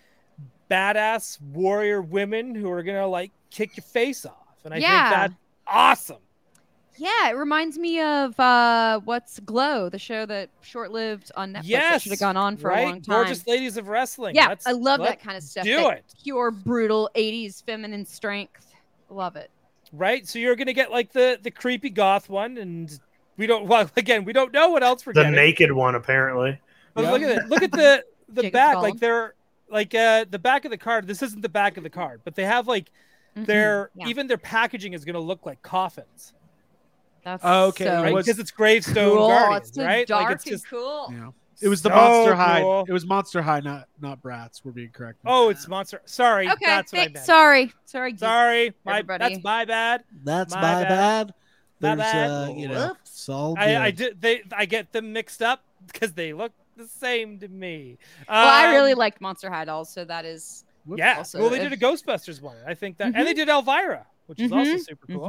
badass warrior women who are gonna like kick your face off, and I think that's awesome. Yeah, it reminds me of what's Glow, the show that short-lived on Netflix. That should have gone on for a long time. Gorgeous Ladies of Wrestling. Yeah, I love that kind of stuff. Do that it. Pure, brutal 80s feminine strength. Love it. Right? So you're going to get like the creepy goth one, and we don't know what else we're The getting. naked one, apparently. But look at it. Look at the Jacob's back. Gollum. Like they're like the back of the card. This isn't the back of the card, but they have like even their packaging is going to look like coffins. That's okay, so Right? Because it's Gravestone cool. Guardians, It's so right? dark Like it's and just cool. Yeah. It was the So Monster High. cool. It was Monster High, not Bratz. We're being correct. it's monster. Sorry, Okay, that's what I meant. sorry. Sorry, everybody. that's my bad. That's My my bad. bad. My There's bad. it's all I good. I get them mixed up because they look the same to me. Well, I really liked Monster High Dolls, so that is Yeah. also Well, they did a Ghostbusters one. I think that, and they did Elvira, which is also super cool.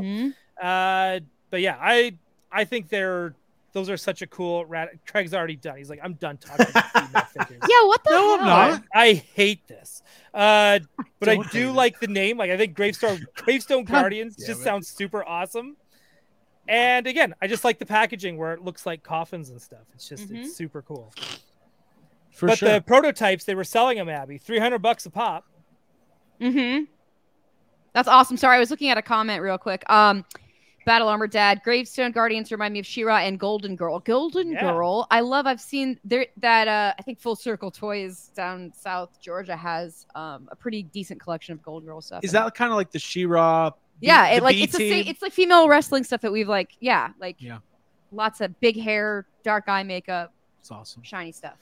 But yeah, I think those are such a cool. Craig's already done. He's like, I'm done talking about female figures. Yeah, what the No, hell? I'm not. I hate this. But I Don't hate do it. like the name. Like I think Gravestone Guardians damn just it. sounds super awesome. And again, I just like the packaging where it looks like coffins and stuff. It's just it's super cool. For but sure. the prototypes, they were selling them, Abby, $300 a pop. Mm-hmm. That's awesome. Sorry, I was looking at a comment real quick. Battle Armor Dad, Gravestone Guardians remind me of She-Ra and Golden Girl. Golden Girl, I've seen there that I think Full Circle Toys down South Georgia has a pretty decent collection of Golden Girl stuff. Is that kind of like the She-Ra? Yeah, it's it's like female wrestling stuff that we've lots of big hair, dark eye makeup. It's awesome. Shiny stuff.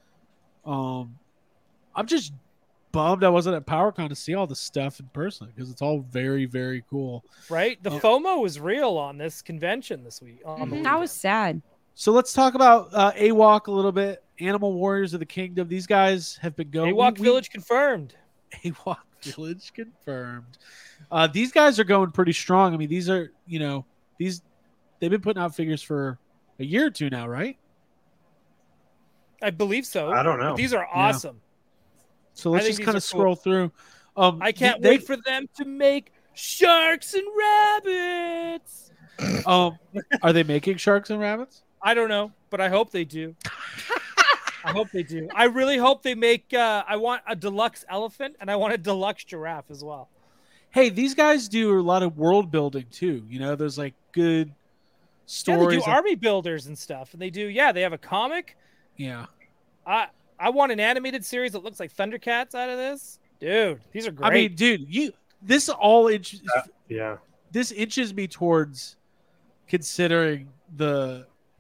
I'm just bummed I wasn't at PowerCon to see all the stuff in person because it's all very, very cool. Right? The FOMO was real on this convention this week. That was sad. So let's talk about AWOC a little bit. Animal Warriors of the Kingdom. These guys have been going. AWOC Village confirmed. AWOC Village confirmed. These guys are going pretty strong. I mean, these are, they've been putting out figures for a year or two now, right? I believe so. I don't know. But these are awesome. So let's just kind of scroll through. I can't wait for them to make sharks and rabbits. Are they making sharks and rabbits? I don't know, but I hope they do. I hope they do. I really hope they make. I want a deluxe elephant and I want a deluxe giraffe as well. Hey, these guys do a lot of world building too. There's like good stories. Yeah, they do army builders and stuff, and they do. Yeah, they have a comic. Yeah. I want an animated series that looks like Thundercats out of this. Dude, these are great. I mean, dude, this all this inches me towards considering the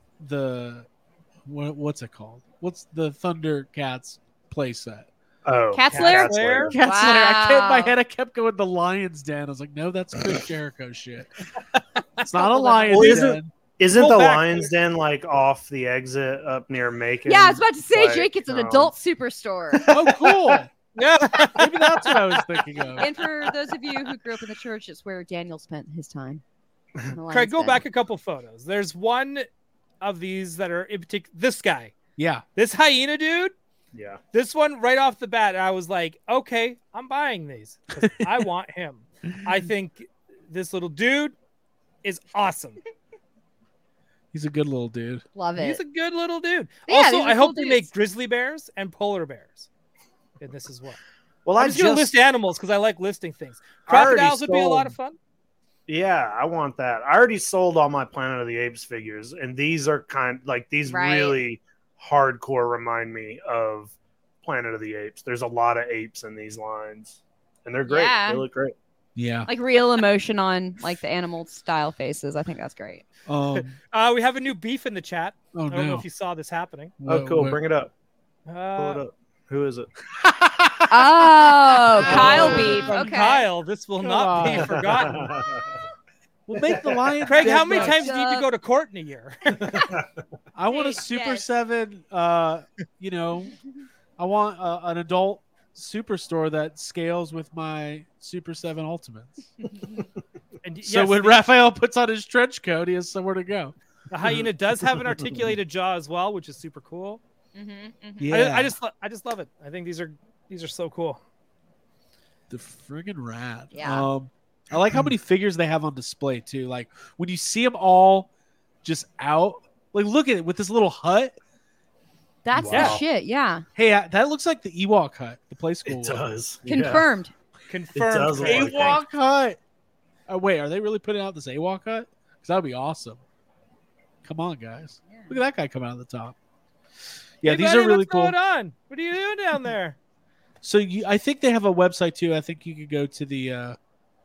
what's it called? What's the Thundercats playset? Oh, Cat's Lair? Cat's Lair. In my head, I kept going the Lion's Den. I was like, no, that's Chris Jericho shit. It's not a Lion's Den. Isn't the Lion's Den like off the exit up near Macon? Yeah, I was about to say, Jake, it's an adult superstore. Oh, cool. Yeah, maybe that's what I was thinking of. And for those of you who grew up in the church, it's where Daniel spent his time. Craig, go back a couple photos. There's one of these that are in particular. This guy. Yeah. This hyena dude. Yeah. This one right off the bat, I was like, okay, I'm buying these. I want him. I think this little dude is awesome. He's a good little dude. Love it. He's a good little dude. Yeah, also, I hope they dudes. make grizzly bears and polar bears in this as well. Well, I'm just going to list animals because I like listing things. Crocodiles would be a lot of fun. Yeah, I want that. I already sold all my Planet of the Apes figures, and these are really hardcore remind me of Planet of the Apes. There's a lot of apes in these lines, and they're great. Yeah. They look great. Yeah. Like real emotion on like the animal style faces. I think that's great. We have a new beef in the chat. Oh, I don't know if you saw this happening. Cool. Bring it up. Pull it Uh, up. Who is it? Oh, Kyle beef. from Okay. Kyle, this will not be on. forgotten. We'll make the Lions. Craig, Den how many nuts. times do you need to go to court in a year? I want a Yes. Super 7, I want an adult superstore that scales with my Super 7 Ultimates. And So yes, when Raphael puts on his trench coat, he has somewhere to go. the hyena does have an articulated jaw as well, which is super cool. Yeah. I just love it. I think these are so cool. The friggin' rat. Yeah. I like how many figures they have on display too. Like when you see them all just out, like look at it with this little hut. That's the shit. Yeah. Hey, that looks like the Ewok hut, the play school. It one. does. Confirmed. Confirmed. does look Craig. like Ewok hut. Oh wait, are they really putting out this Ewok hut? Because that would be awesome. Come on, guys. Look at that guy coming out of the top. Yeah, Hey, these buddy, are really what's cool. going on? What are you doing down there? So I think they have a website too. I think you could go to the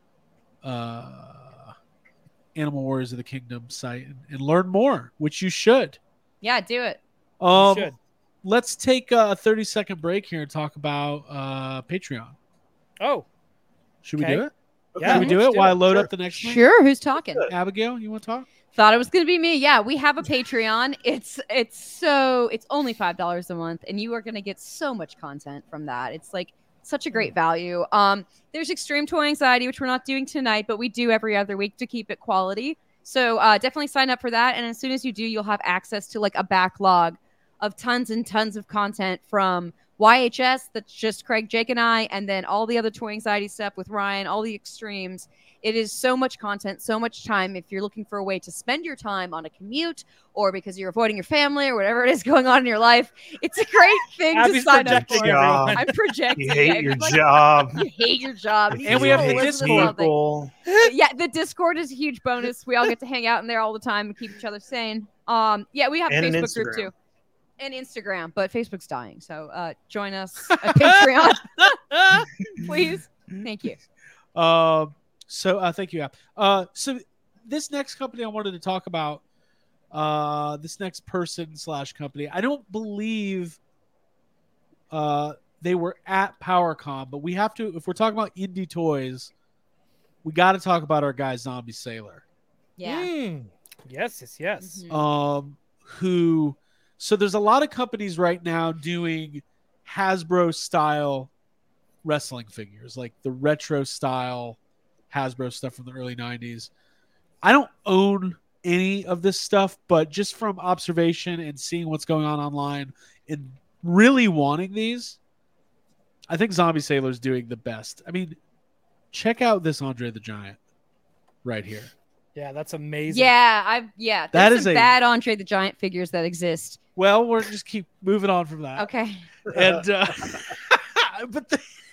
Animal Warriors of the Kingdom site and learn more, which you should. Yeah, do it. You should. Let's take a 30-second break here and talk about Patreon. Oh, Should we Okay. do it? yeah. Should we do let's it while I load Sure. up the next one? Sure. Who's talking? Abigail, you want to talk? Thought it was gonna be me. Yeah, we have a Patreon. It's only $5 a month, and you are gonna get so much content from that. It's like such a great value. There's Extreme Toy Anxiety, which we're not doing tonight, but we do every other week to keep it quality. So definitely sign up for that. And as soon as you do, you'll have access to like a backlog of tons and tons of content from YHS, that's just Craig, Jake, and I, and then all the other Toy Anxiety stuff with Ryan, all the extremes. It is so much content, so much time. If you're looking for a way to spend your time on a commute or because you're avoiding your family or whatever it is going on in your life, it's a great thing to Abby's sign up projecting for. everyone. I'm projecting. You hate I'm your like, job. You hate your job. And we have the Listen to Discord. something. People. Yeah, the Discord is a huge bonus. We all get to hang out in there all the time and keep each other sane. Yeah, we have a And an Facebook group Instagram. too. And Instagram, but Facebook's dying. So join us at Patreon, please. Thank you. Thank you, App. So this next company I wanted to talk about, this next person / company, I don't believe they were at PowerCon, but we have to, if we're talking about indie toys, we got to talk about our guy Zombie Sailor. Yeah. Yes. Mhm. So there's a lot of companies right now doing Hasbro style wrestling figures, like the retro style Hasbro stuff from the early 90s. I don't own any of this stuff, but just from observation and seeing what's going on online and really wanting these, I think Zombie Sailor's doing the best. I mean, check out this Andre the Giant right here. Yeah, that's amazing. Yeah, That there's is some a- bad Andre the Giant figures that exist. Well, we're just keep moving on from that. Okay. And but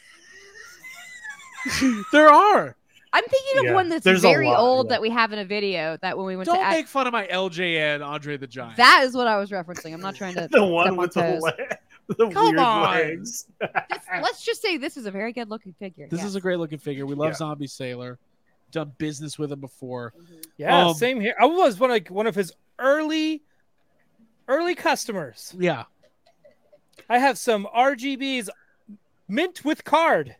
there are. I'm thinking of Yeah, one that's there's a very lot, old yeah. that we have in a video that when we went Don't to make fun of my LJN Andre the Giant. that is what I was referencing. I'm not trying to The one step with on the, toes. the Come weird on. legs. Let's just say this is a very good looking figure. This yes. is a great looking figure. We love Yeah. Zombie Sailor. Done business with him before. Yeah, Um, same here. I was one of his early customers. Yeah. I have some RGBs mint with card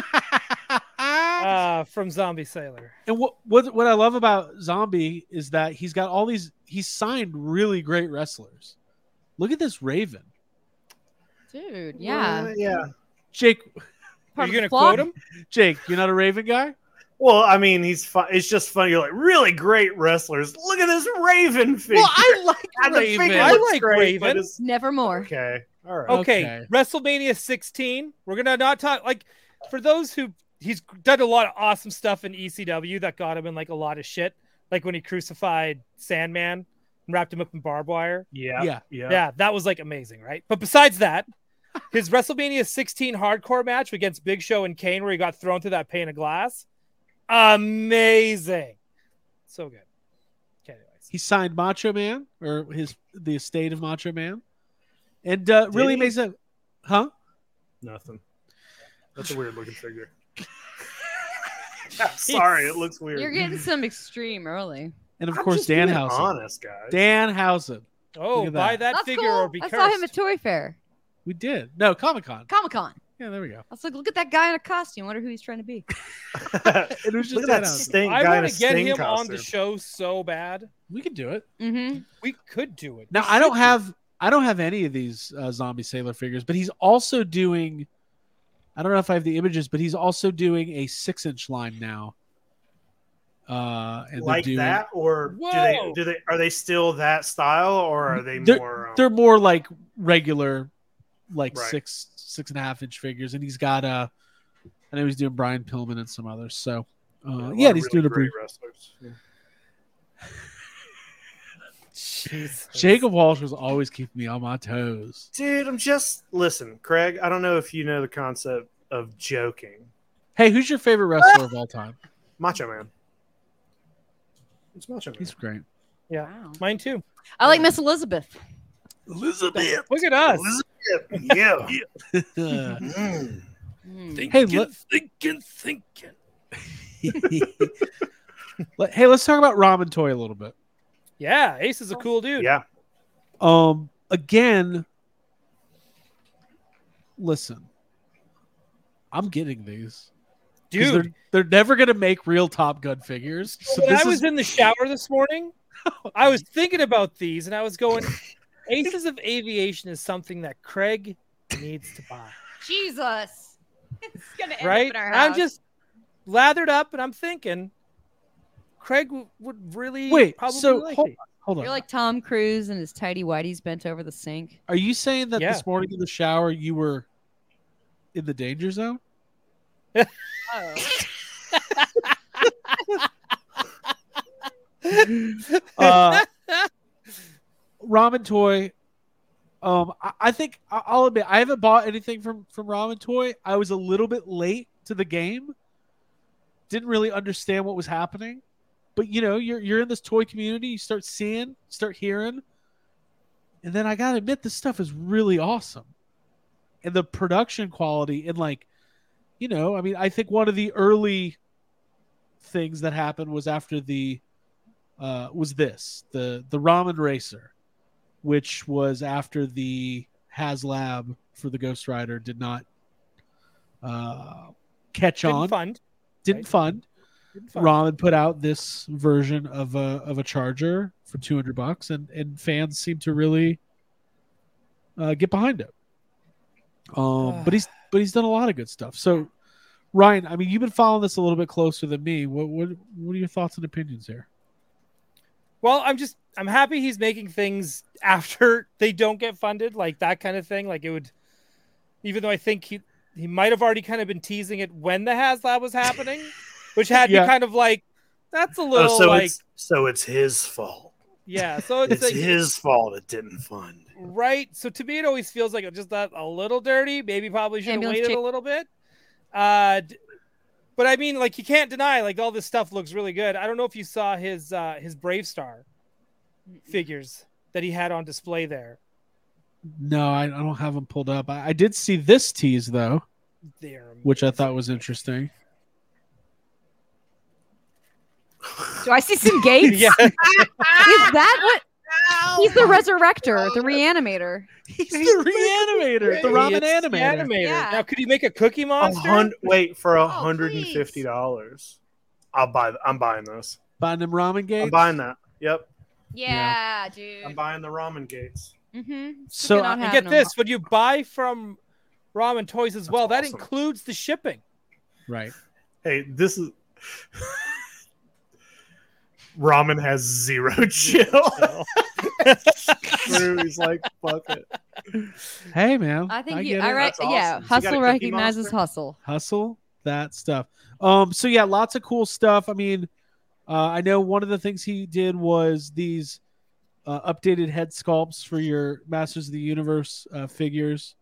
from Zombie Sailor. And what I love about Zombie is that he's got all these. He's signed really great wrestlers. Look at this Raven, Dude, yeah. Yeah. Jake. Are Part you of the going to plot. quote him? Jake, you're not a Raven guy. Well, I mean, he's fun. It's just funny. You're like, really great wrestlers. Look at this Raven figure. Well, I like And the Raven. figure I looks like great, but Raven. it's- Nevermore. Okay. All right. Okay, Okay. WrestleMania 16. We're gonna not talk like for those who he's done a lot of awesome stuff in ECW that got him in like a lot of shit, like when he crucified Sandman and wrapped him up in barbed wire. Yeah. Yeah. Yeah, that was like amazing, right? But besides that, his WrestleMania 16 hardcore match against Big Show and Kane, where he got thrown through that pane of glass, amazing, so good. Okay, anyways. He signed Macho Man or the estate of Macho Man, and really he? makes a, huh? Nothing. That's a weird looking figure. I'm sorry, it looks weird. You're getting some extreme early. And of I'm course just Dan being Housen. honest, guys. Danhausen. Oh, Look at buy that. that That's figure cool. or be I cursed. saw him at Toy Fair, We did. No, Comic-Con. Comic Con. Yeah, there we go. I was like, look at that guy in a costume. Wonder who he's trying to be. It was just Look at that Danhausen. stink I guy in want a to get Sting him on costume. the show so bad. We could do it. Mm-hmm. We could do it. Now We I don't should have any of these Zombie Sailor figures, but he's also doing. I don't know if I have the images, but he's also doing a 6-inch line now. And they're Like doing, that, or Whoa. do they are they still that style, or are they They're- more? They're more like regular, like Right. 6.5-inch figures, and he's got I know he's doing Brian Pillman and some others. So a lot yeah, of he's really doing a great brief. wrestlers. Yeah. Jesus. Jacob Walsh was always keeping me on my toes. Dude, listen, Craig. I don't know if you know the concept of joking. Hey, who's your favorite wrestler of all time? Macho Man. It's Macho Man. He's great. Yeah, Wow. mine too. I like Miss Elizabeth. Elizabeth. Look at us. Yeah. Mm. Hey, Thinking. Hey, let's talk about Ramen Toy a little bit. Yeah, Ace is a cool dude. Yeah. Again, listen, I'm getting these. 'Cause Dude. they're never gonna make real Top Gun figures. So When this I was is in the shower this morning, I was thinking about these and I was going, Aces of Aviation is something that Craig needs to buy. Jesus. It's gonna end Right? up in our And house. I'm just lathered up and I'm thinking, Craig would really wait. probably So like hold, these. hold on. You're like Tom Cruise and his tidy whities bent over the sink. Are you saying that Yeah. this morning in the shower you were in the danger zone. Oh. Ramen Toy. I think I'll admit I haven't bought anything from Ramen Toy. I was a little bit late to the game. Didn't really understand what was happening, but you're in this toy community. You start seeing, start hearing, and then I gotta admit this stuff is really awesome, and the production quality and I think one of the early things that happened was after the Ramen Racer, which was after the HasLab for the Ghost Rider did not catch on. Didn't fund. Ramen put out this version of a charger for $200, and fans seem to really get behind it. But he's done a lot of good stuff. So, Ryan, I mean, you've been following this a little bit closer than me. What are your thoughts and opinions here? Well, I'm happy he's making things after they don't get funded, like that kind of thing. Like it would, even though I think he might have already kind of been teasing it when the HasLab was happening, which had me kind of like, that's a little so it's his fault. Yeah, so it's like, his fault it didn't fund. Right. So to me, it always feels like it just that a little dirty. Maybe probably should have waited a little bit. But I mean, like, you can't deny, like, all this stuff looks really good. I don't know if you saw his Brave Star figures that he had on display there. No, I don't have them pulled up. I did see this tease though, which I thought was interesting. Do I see some gates? Yeah. Is that what? He's the resurrector, the reanimator. He's the reanimator, the ramen animator. Yeah. Now, could he make a cookie monster? Wait, for $150, I'm buying this. Buying them ramen gates. I'm buying that. Yep. Yeah, dude. I'm buying the ramen gates. Mm-hmm. So and get this: when you buy from Ramen Toys as well, that awesome. includes the shipping. Right. Hey, this is Ramen has zero chill. He's like, fuck it. Hey, man. I think get it. That's awesome. yeah. So you got a Hustle Cookie recognizes Monster? hustle. Hustle that stuff. So yeah, lots of cool stuff. I mean, I know one of the things he did was these updated head sculpts for your Masters of the Universe figures.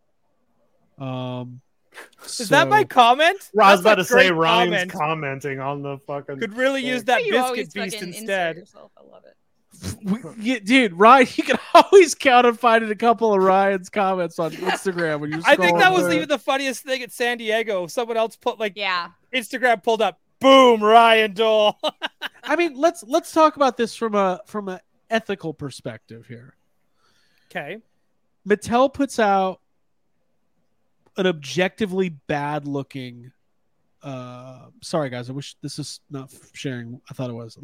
Is that my comment? I was about to That's a say great Ryan's comment. commenting on the fucking. Could really use that You always biscuit beast fucking insert instead. yourself. I love it. Dude, Ryan, you can always count on finding a couple of Ryan's comments on Instagram when you. I think that was through. even the funniest thing at San Diego. Someone else put Yeah. Instagram pulled up, boom, Ryan Dole. I mean, let's talk about this from a ethical perspective here. Okay. Mattel puts out an objectively bad looking. Sorry guys, I wish this is not sharing. I thought it was.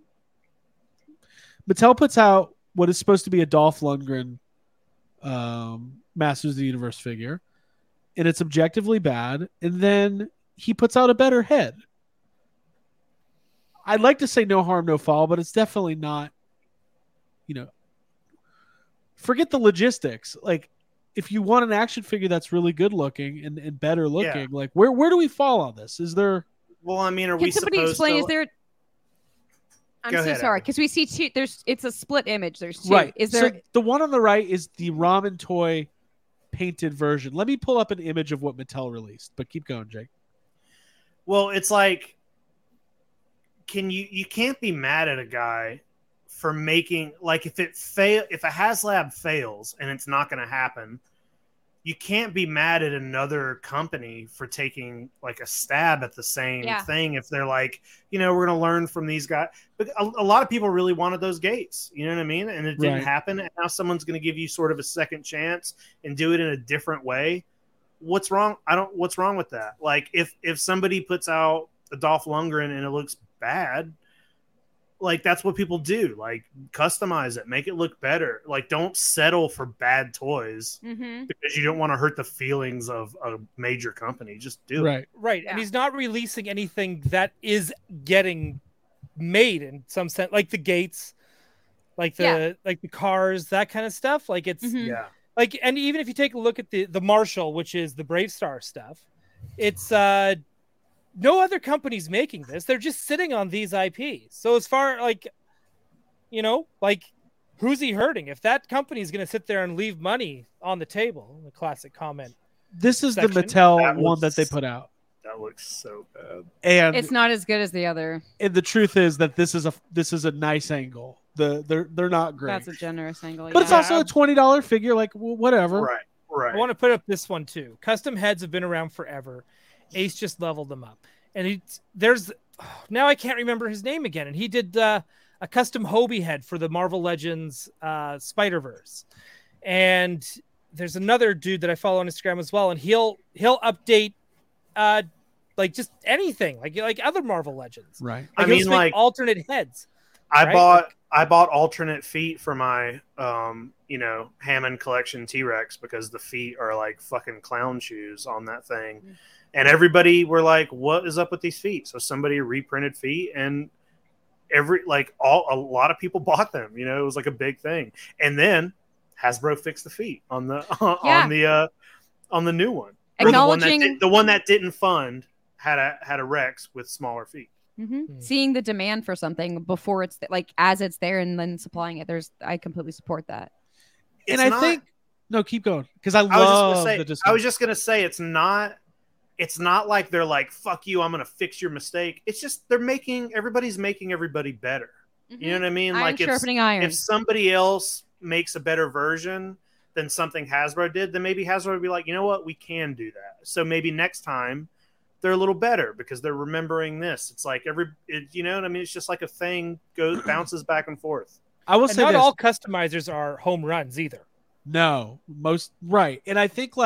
Mattel puts out what is supposed to be a Dolph Lundgren Masters of the Universe figure, and it's objectively bad. And then he puts out a better head. I'd like to say no harm, no foul, but it's definitely not. Forget the logistics. Like, if you want an action figure that's really good looking and better looking, like where do we fall on this? Is there? Well, I mean, Can somebody explain? Is there? I'm Go so ahead, sorry Abby. because we see two. It's a split image. There's two. Right. Is there? So the one on the right is the Ramen Toy painted version. Let me pull up an image of what Mattel released, but keep going, Jake. Well, it's like, you can't be mad at a guy for making, like, if a HasLab fails and it's not going to happen, you can't be mad at another company for taking like a stab at the same thing. If they're like, we're going to learn from these guys. But a lot of people really wanted those gates, you know what I mean? And it didn't happen. And now someone's going to give you sort of a second chance and do it in a different way. What's wrong? What's wrong with that? Like, if somebody puts out a Dolph Lundgren and it looks bad, like, that's what people do. Like, customize it, make it look better. Like, don't settle for bad toys because you don't want to hurt the feelings of a major company. Just do it. Right. Yeah. And he's not releasing anything that is getting made in some sense, like the gates, like the cars, that kind of stuff. Like, it's like, and even if you take a look at the Marshall, which is the Brave Star stuff, it's no other company's making this. They're just sitting on these IPs. So as far like, like who's he hurting? If that company is going to sit there and leave money on the table, the classic comment. This is section. the Mattel That one looks- that they put out, That looks so bad. and It's not as good as the other. the truth is that this is a nice angle. They're not great, That's a generous angle. but it's yeah. also a $20 figure. Like whatever. Right. I want to put up this one too. Custom heads have been around forever. Ace just leveled them up, and now I can't remember his name again. And he did a custom Hobie head for the Marvel Legends Spider-Verse, and there's another dude that I follow on Instagram as well, and he'll update like just anything like other Marvel Legends. Right. I He'll mean, just make like, alternate heads. I Right? bought alternate feet for my Hammond collection T-Rex because the feet are like fucking clown shoes on that thing. And everybody were like, what is up with these feet? So somebody reprinted feet, and a lot of people bought them. It was like a big thing. And then Hasbro fixed the feet on the on the new one. Or Acknowledging the one that didn't fund had a Rex with smaller feet. seeing the demand for something before it's like as it's there and then supplying it. I completely support that. And It's I not- think no, keep going because I I was love just the gonna say. discussion. I was just gonna say it's not like they're like, fuck you, I'm gonna fix your mistake. It's just everybody's making everybody better. You know what I mean? Iron Like sharpening iron. if somebody else makes a better version than something Hasbro did, then maybe Hasbro would be like, you know what, we can do that. So maybe next time they're a little better because they're remembering this. It's like you know what I mean? It's just like a thing bounces back and forth. I will And say not this. all customizers are home runs either. No, most right. And I think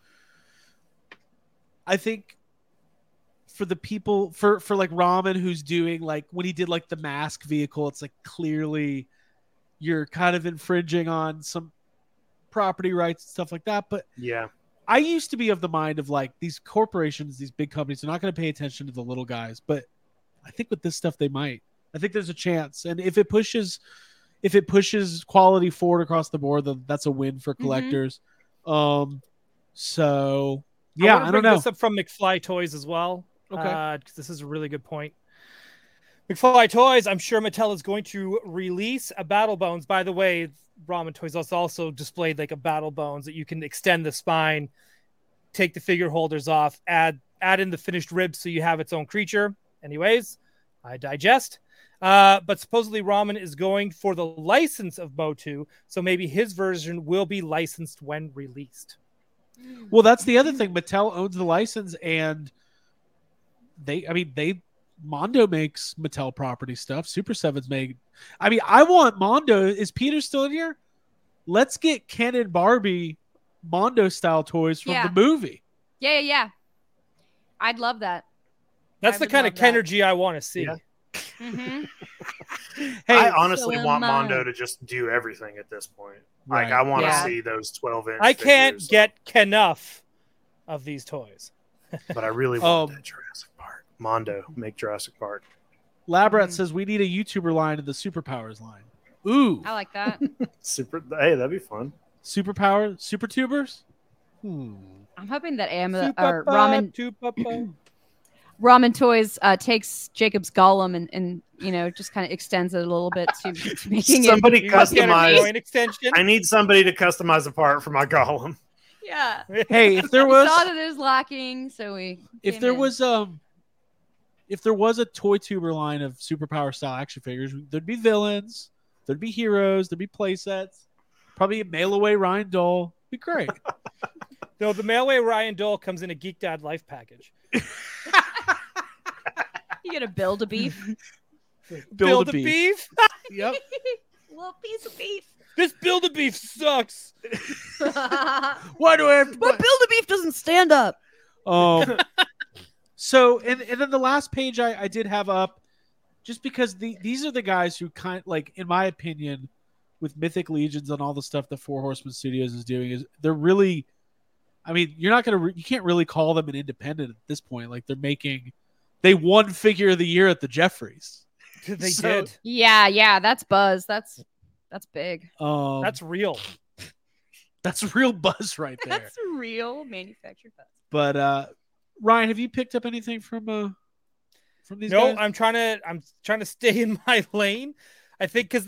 for the people for like Ramen who's doing like when he did like the mask vehicle, it's like clearly you're kind of infringing on some property rights and stuff like that. But Yeah. I used to be of the mind of like these corporations, these big companies are not going to pay attention to the little guys, but I think with this stuff they might. I think there's a chance. And if it pushes quality forward across the board, then that's a win for collectors. So yeah, I I don't bring know. this up from McFly Toys as well. Okay. 'Cause this is a really good point. McFly Toys, I'm sure Mattel is going to release a Battle Bones. By the way, Ramen Toys also displayed like a Battle Bones that you can extend the spine, take the figure holders off, add in the finished ribs so you have its own creature. Anyways, I digest. But supposedly Ramen is going for the license of Motu, so maybe his version will be licensed when released. Well, that's the other thing. Mattel owns the license, and Mondo makes Mattel property stuff. Super Seven's made. I want Mondo. Is Peter still in here? Let's get Ken and Barbie Mondo style toys from Yeah. the movie. Yeah. I'd love that. That's I the would kind of love that. Kenergy I want to see. Yeah. Mm-hmm. Hey, I honestly so want am I. Mondo to just do everything at this point. Right. Like I want to Yeah. see those 12-inch. I can't figures, get enough of these toys. but I really want Um, that Jurassic Park. Mondo make Jurassic Park. Labrat says we need a YouTuber line in the Superpowers line. Ooh, I like that. Hey, that'd be fun. Superpower, Super Tubers. I'm hoping that Ramen. Ramen Toys takes Jacob's Gollum and just kind of extends it a little bit to making Somebody it. customize. An extension. I need somebody to customize a part for my Golem. Yeah. Hey, if there We was saw that it was lacking, so we. if came there in. was a toy tuber line of superpower style action figures, there'd be villains, there'd be heroes, there'd be play sets, probably a mail away Ryan Dole. Be great. No, the Mailway Ryan Dole comes in a Geek Dad Life package. You get a build a beef, Build a a beef. beef. Yep. little piece of beef. This build a beef sucks. But Why do I have to build a beef doesn't stand up. So and then the last page I did have up, just because these are the guys who in my opinion, with Mythic Legions and all the stuff that Four Horsemen Studios is doing, is they're really, you can't really call them an independent at this point. Like they won Figure of the Year at the Jeffries. They So- did. Yeah, that's buzz. That's big. That's real. That's real buzz right there. That's real manufactured buzz. But Ryan, have you picked up anything from these No, guys? I'm trying to stay in my lane. I think because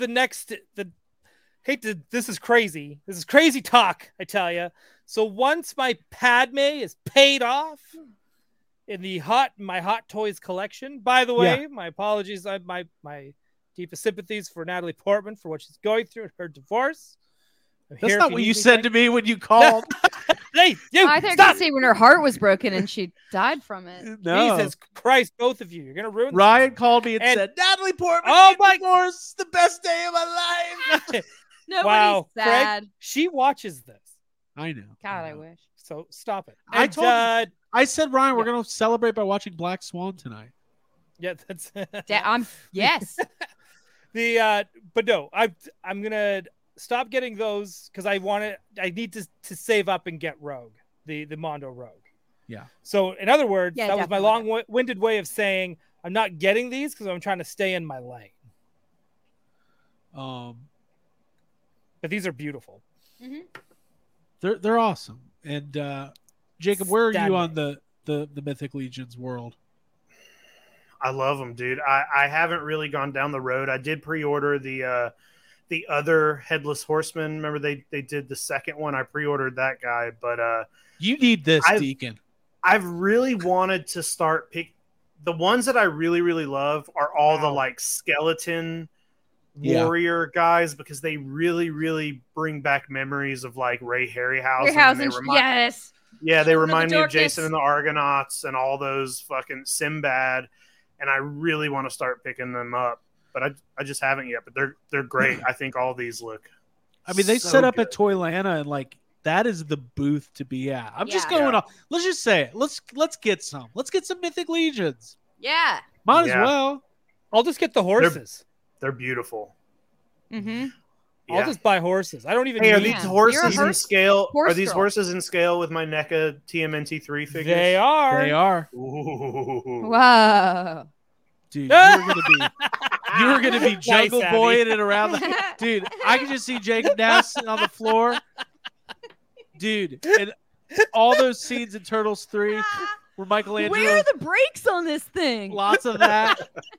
this is crazy. This is crazy talk, I tell you. So once my Padme is paid off in my Hot Toys collection, by the way, my apologies, my deepest sympathies for Natalie Portman for what she's going through in her divorce. That's not what you said to me when you called. Hey, you! I thought you were Stop! going to say when her heart was broken and she died from it. No. Jesus Christ, both of you! You're gonna ruin. Ryan called me and said, "Natalie Portman, Oh my divorce, the best day of my life." Nobody's Wow, sad. Craig, she watches this, I know. God, I wish. so stop it. I And, told you. I said, Ryan, we're Yeah. going to celebrate by watching Black Swan tonight. yeah, that's Yes. But no, I'm gonna stop getting those because I need to save up and get Rogue, the Mondo Rogue. Yeah. So in other words, Yeah, that was my definitely. long-winded way of saying I'm not getting these because I'm trying to stay in my lane. But these are beautiful. They're awesome. And Jacob, where are you on Stunning. the Mythic Legions world? I love them, dude. I haven't really gone down the road. I did pre-order the other Headless Horseman. Remember they did the second one. I pre-ordered that guy, but You need this, Deacon. I've really wanted to start the ones that I really, really love are all the like skeleton warrior guys because they really, really bring back memories of like Ray Harryhausen. Yes. Yeah, they Children of remind the me of Darkness. Jason and the Argonauts and all those fucking Sinbad, and I really want to start picking them up, but I just haven't yet. But they're great. I think all these look. I mean, they so set up good. at Toylanta, and like that is the booth to be at. I'm just Yeah. going off. Let's just say it. Let's get some. Let's get some Mythic Legions. Yeah. Might Yeah. as well. I'll just get the horses. They're beautiful. Mm-hmm. I'll Yeah. just buy horses. I don't even Hey, are need these Yeah. You're a horses in horse- scale? horse Are these girl. horses in scale with my NECA TMNT3 figures? They are. They are, Ooh. Wow. dude. You were gonna be Nice, Jungle Abby. Boy and around the dude. I can just see Jacob now sitting on the floor, dude, and all those scenes in Turtles 3 where Michelangelo. Where are the brakes on this thing? Lots of that.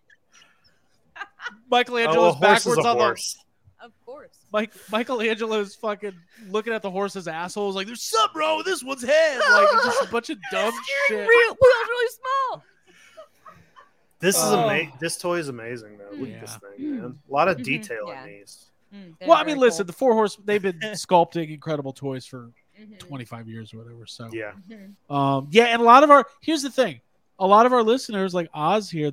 Oh, Michelangelo's a horse is backwards a on horse. Of course. Michelangelo's fucking looking at the horse's assholes like, there's something wrong with this one's head. Like, it's just a bunch of dumb shit. Wheels really small. This is Oh. amazing. This toy is amazing, though. Look Yeah. at this thing, man. A lot of Mhm. detail Yeah. in these. Well, I mean, listen, the Four Horse, they've been sculpting incredible toys for 25 years or whatever. So, Yeah. yeah, and a lot of here's the thing, a lot of our listeners, like Oz here,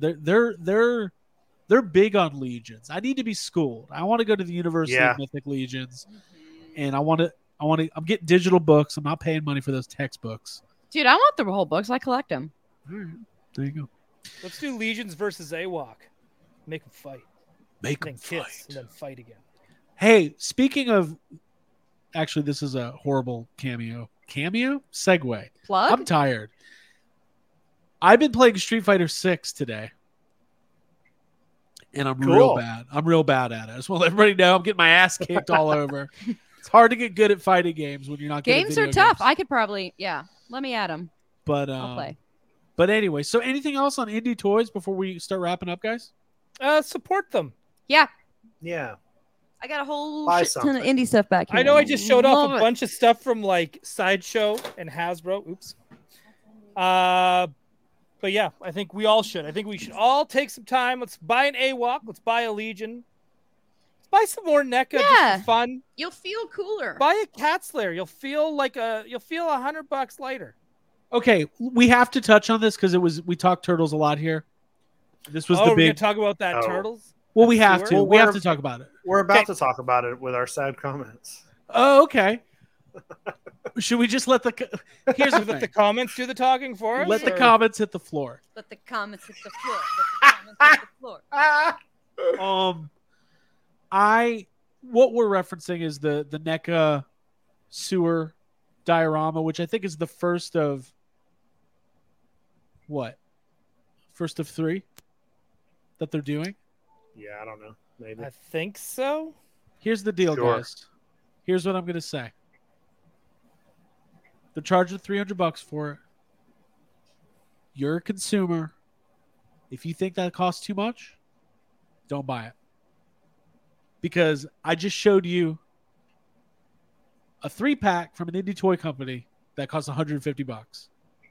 they're big on Legions. I need to be schooled. I want to go to the University Yeah. of Mythic Legions, and I'm getting digital books. I'm not paying money for those textbooks. Dude, I want the whole books. I collect them. All right, there you go. Let's do Legions versus AWOC. Make them fight. Make Then them kiss fight. and then fight again. Hey, speaking of, actually, this is a horrible cameo. Segue. Plug? I'm tired. I've been playing Street Fighter 6 today. And I'm real Cool. bad. I'm real bad at it. I just want to let everybody know I'm getting my ass kicked all over. It's hard to get good at fighting games when you're not good at Games are video tough. games. I could probably, let me add them. But I'll play. But anyway, so anything else on indie toys before we start wrapping up, guys? Support them. Yeah. Yeah. I got a whole Buy shit ton of something. indie stuff back here. I know I just showed off Love a it. bunch of stuff from like Sideshow and Hasbro. Oops. But yeah, I think we all should. I think we should all take some time. Let's buy an AWOC. Let's buy a Legion. Let's buy some more NECA just Yeah. for fun. You'll feel cooler. Buy a Cat Slayer. You'll feel $100 later. Okay, we have to touch on this because we talked turtles a lot here. This was Oh, the we're gonna big. talk about that Oh. Turtles. Well, we have Well, to. We have we're- to talk about it. We're about Okay. to talk about it with our sad comments. Oh, okay. Should we just let the? Here's the Let the thing. comments do the talking for us. Let the or- comments hit the floor. Let the comments hit the floor. Let the comments hit the floor. What we're referencing is the NECA sewer diorama, which I think is the first of what? First of 3 that they're doing. Yeah, I don't know. Maybe. I think so. Here's the deal, Sure. guys. Here's what I'm gonna say. They're charging $300 for it. You're a consumer. If you think that costs too much, don't buy it. Because I just showed you a 3-pack from an indie toy company that costs $150.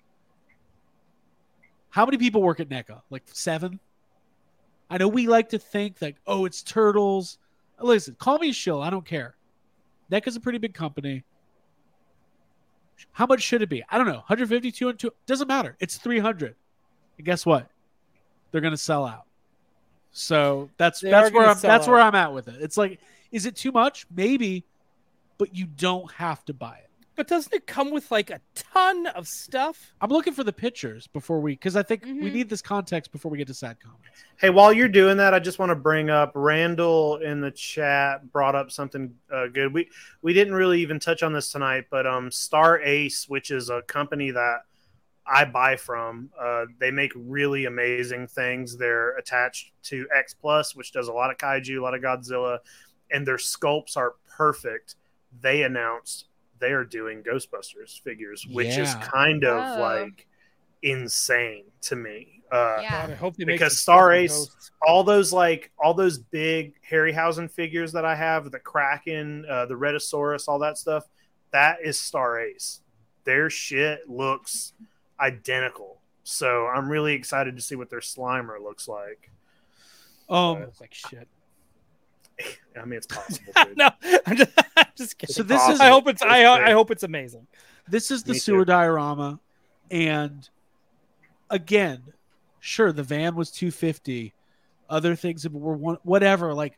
How many people work at NECA? Like 7? I know we like to think that, oh, it's Turtles. Listen, call me a shill. I don't care. NECA's a pretty big company. How much should it be? I don't know. 150, 200, doesn't matter. It's 300. And guess what? They're going to sell out. So that's where I'm at with it. It's like, is it too much? Maybe, but you don't have to buy it. But doesn't it come with like a ton of stuff? I'm looking for the pictures because I think we need this context before we get to sad comments. Hey, while you're doing that, I just want to bring up Randall in the chat brought up something good. We didn't really even touch on this tonight, but Star Ace, which is a company that I buy from, they make really amazing things. They're attached to X Plus, which does a lot of kaiju, a lot of Godzilla, and their sculpts are perfect. They announced they are doing Ghostbusters figures, which is kind of like insane to me. God, I hope they because Star Ace, all those big Harryhausen figures that I have, the Kraken, the Rhedosaurus, all that stuff, that is Star Ace. Their shit looks identical. So I'm really excited to see what their Slimer looks like. It's like shit. I mean, it's possible. Dude. No, I'm just kidding. So this is. I hope it's amazing. This is the sewer diorama, and again, sure, the van was $250. Other things were whatever. Like,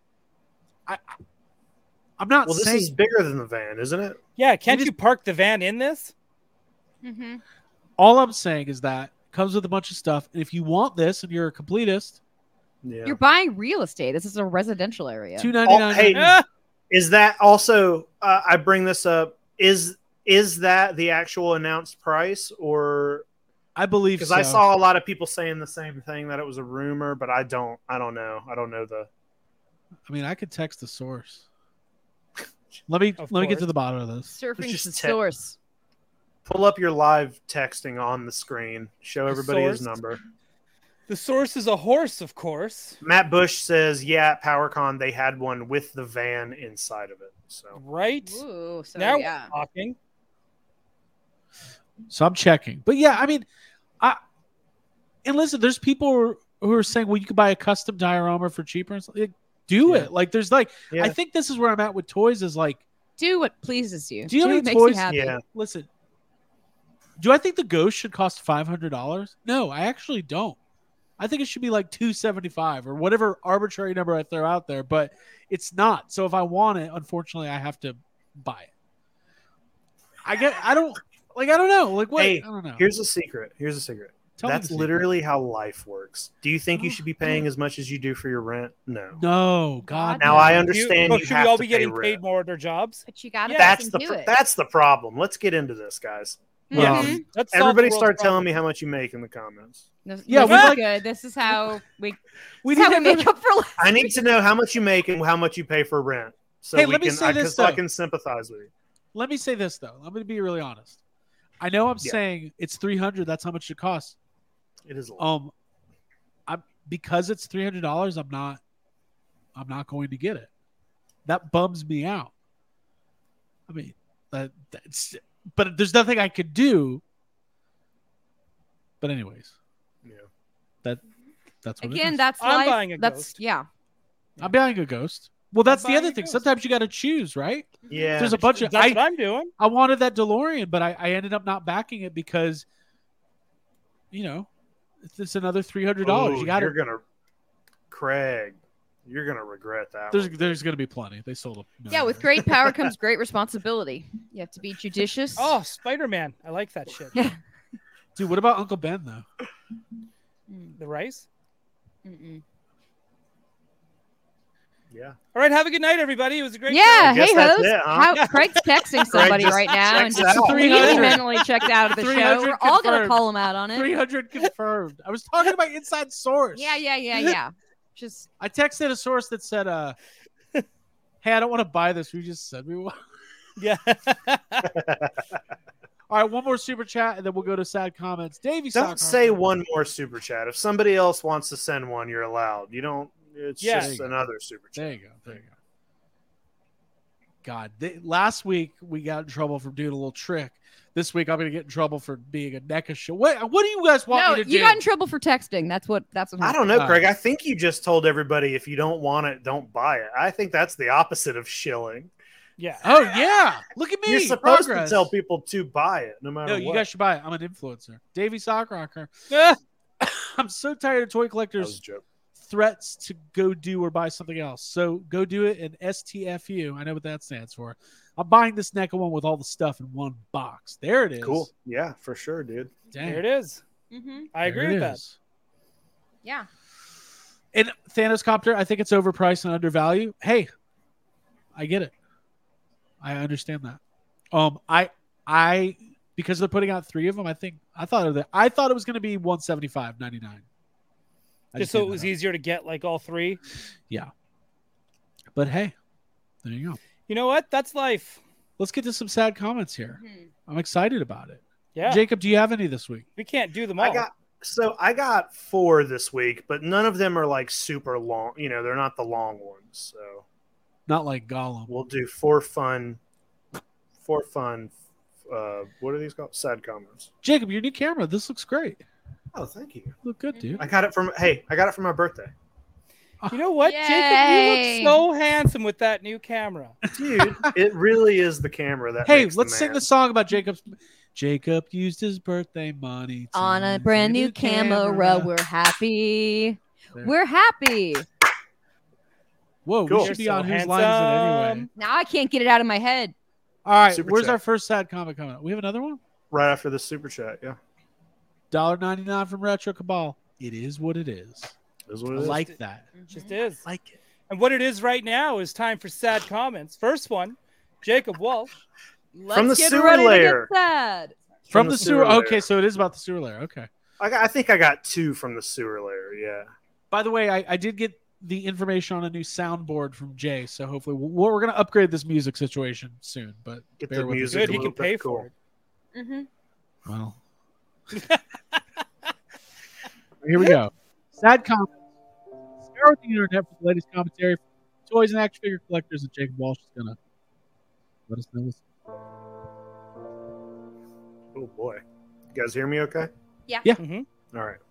I'm not. Well, this is bigger than the van, isn't it? Yeah, can't you park the van in this? Mm-hmm. All I'm saying is that it comes with a bunch of stuff, and if you want this and you're a completist. Yeah. You're buying real estate. This is a residential area. $299. Hey, is that also? I bring this up. Is that the actual announced price, or I believe because so. I saw a lot of people saying the same thing, that it was a rumor, but I don't know. I don't know the. I mean, I could text the source. Let me get to the bottom of this. Surfing the source. Pull up your live texting on the screen. Show everybody his number. The source is a horse, of course. Matt Bush says, yeah, at PowerCon, they had one with the van inside of it. So right. Ooh, so now yeah. we're talking. So I'm checking. But yeah, I mean, and listen, there's people who are saying, well, you could buy a custom diorama for cheaper. And like, do it. Like, there's like, I think this is where I'm at with toys is like, do what pleases you. Do you know what makes toys? You happy? Yeah. Listen, do I think the Ghost should cost $500? No, I actually don't. I think it should be like $275 or whatever arbitrary number I throw out there, but it's not. So if I want it, unfortunately, I have to buy it. I don't know. Like what? Hey, I don't know. Here's a secret. That's literally how life works. Do you think you should be paying as much as you do for your rent? No. No, God. Now I understand. Should we all be getting paid more at our jobs? But you got to. That's the problem. Let's get into this, guys. Yeah. Everybody start telling me how much you make in the comments. Yeah, we're good. This is how we make up for less. I need to know how much you make and how much you pay for rent. So hey, let me say this, so I can sympathize with you. Let me say this though. I'm going to be really honest. I know I'm saying it's $300. That's how much it costs. It is a lot. Because it's $300. I'm not going to get it. That bums me out. I mean, that's. But there's nothing I could do. But anyways, that's what again. it is. That's I'm life. buying a that's ghost. Yeah. I'm buying a ghost. Well, that's the other thing. Ghost. Sometimes you got to choose, right? Yeah. There's a bunch of. That's what I'm doing. I wanted that DeLorean, but I ended up not backing it because, it's another $300. You got to. Craig. You're gonna regret that. There's gonna be plenty. They sold them. Yeah, with great power comes great responsibility. You have to be judicious. Oh, Spider-Man! I like that shit. Yeah. Dude, what about Uncle Ben though? The rice. Mm-mm. Yeah. All right. Have a good night, everybody. It was a great. Yeah. show. I guess Hey, that's host. it, huh? Craig's texting somebody just right now and checks just out. completely 300. mentally checked out of the show. 300 We're all gonna confirmed. call him out on it. 300 confirmed. I was talking about inside source. Yeah. Just I texted a source that said, "Hey, I don't want to buy this. We just said we want." Yeah. All right, one more super chat, and then we'll go to sad comments. Davey, Don't say one more super chat. If somebody else wants to send one, you're allowed. You don't. It's Yeah. just another super chat. There you go. There you go. God, last week we got in trouble for doing a little trick. This week I'm going to get in trouble for being a NECA show. What do you guys want No, me to you do? got in trouble for texting. That's what. I don't know, Craig. I think you just told everybody if you don't want it, don't buy it. I think that's the opposite of shilling. Yeah. Oh yeah, look at me. You're supposed Progress. to tell people to buy it, no matter No, what. you guys should buy it. I'm an influencer. Davey Sockrocker. I'm so tired of toy That was collectors' a joke. threats to go do or buy something else. So go do it in STFU. I know what that stands for. I'm buying this NECA one with all the stuff in one box. There it is. Cool. Yeah, for sure, dude. Dang. There it is. Mm-hmm. I agree There with it that. is. Yeah. And Thanos Copter, I think it's overpriced and undervalued. Hey, I get it. I understand that. I because they're putting out 3 of them. I thought it was going to be $175.99. Just so it was easier to get like all 3. Yeah. But hey, there you go. You know what? That's life. Let's get to some sad comments here. I'm excited about it. Yeah. Jacob, do you have any this week? We can't do them all. I got 4 this week, but none of them are like super long. You know, they're not the long ones. So Not like Gollum. we'll do 4 fun. What are these called? Sad comments. Jacob, your new camera. This looks great. Oh, thank you. Look good, dude. I got it for my birthday. You know what, Yay. Jacob? You look so handsome with that new camera. Dude, it really is the camera that Hey, makes let's the sing man. the song about Jacob's. Jacob used his birthday money to On a buy brand new camera, we're happy. There. We're happy. Whoa, Cool. we should be You're on so Whose Line Is It Anyway? handsome. Now I can't get it out of my head. All right, Super where's chat. our first sad comment coming up? We have another one? Right after the super chat, yeah. $1.99 from Retro Cabal. It is what it is. Is what I it is. like that. Just is. Like it. And what it is right now is time for sad comments. First one, Jacob Walsh. Let's From the get sewer ready layer. To get sad. From the sewer. layer. Okay, so it is about the sewer layer. Okay. I think I got 2 from the sewer layer, yeah. By the way, I did get the information on a new soundboard from Jay, so hopefully we're going to upgrade this music situation soon. But Get bear the with us. music Good, a he little can pay bit cool. for it. Mm-hmm. Well, here we go. Sad comments. Scour the internet for the latest commentary from toys and action figure collectors, and Jacob Walsh is going to let us know. Oh boy. You guys hear me okay? Mhm. All right.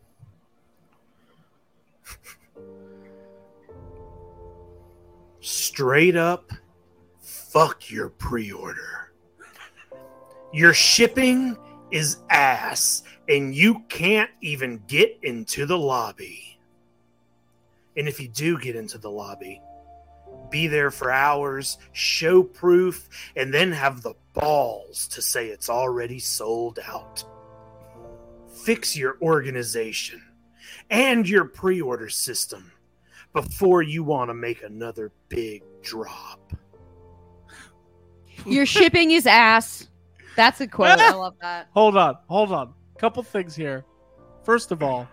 Straight up, fuck your pre-order. Your shipping is ass, and you can't even get into the lobby. And if you do get into the lobby, be there for hours, show proof, and then have the balls to say it's already sold out. Fix your organization and your pre-order system before you want to make another big drop. Your shipping is ass. That's a quote. I love that. Hold on. Couple things here. First of all,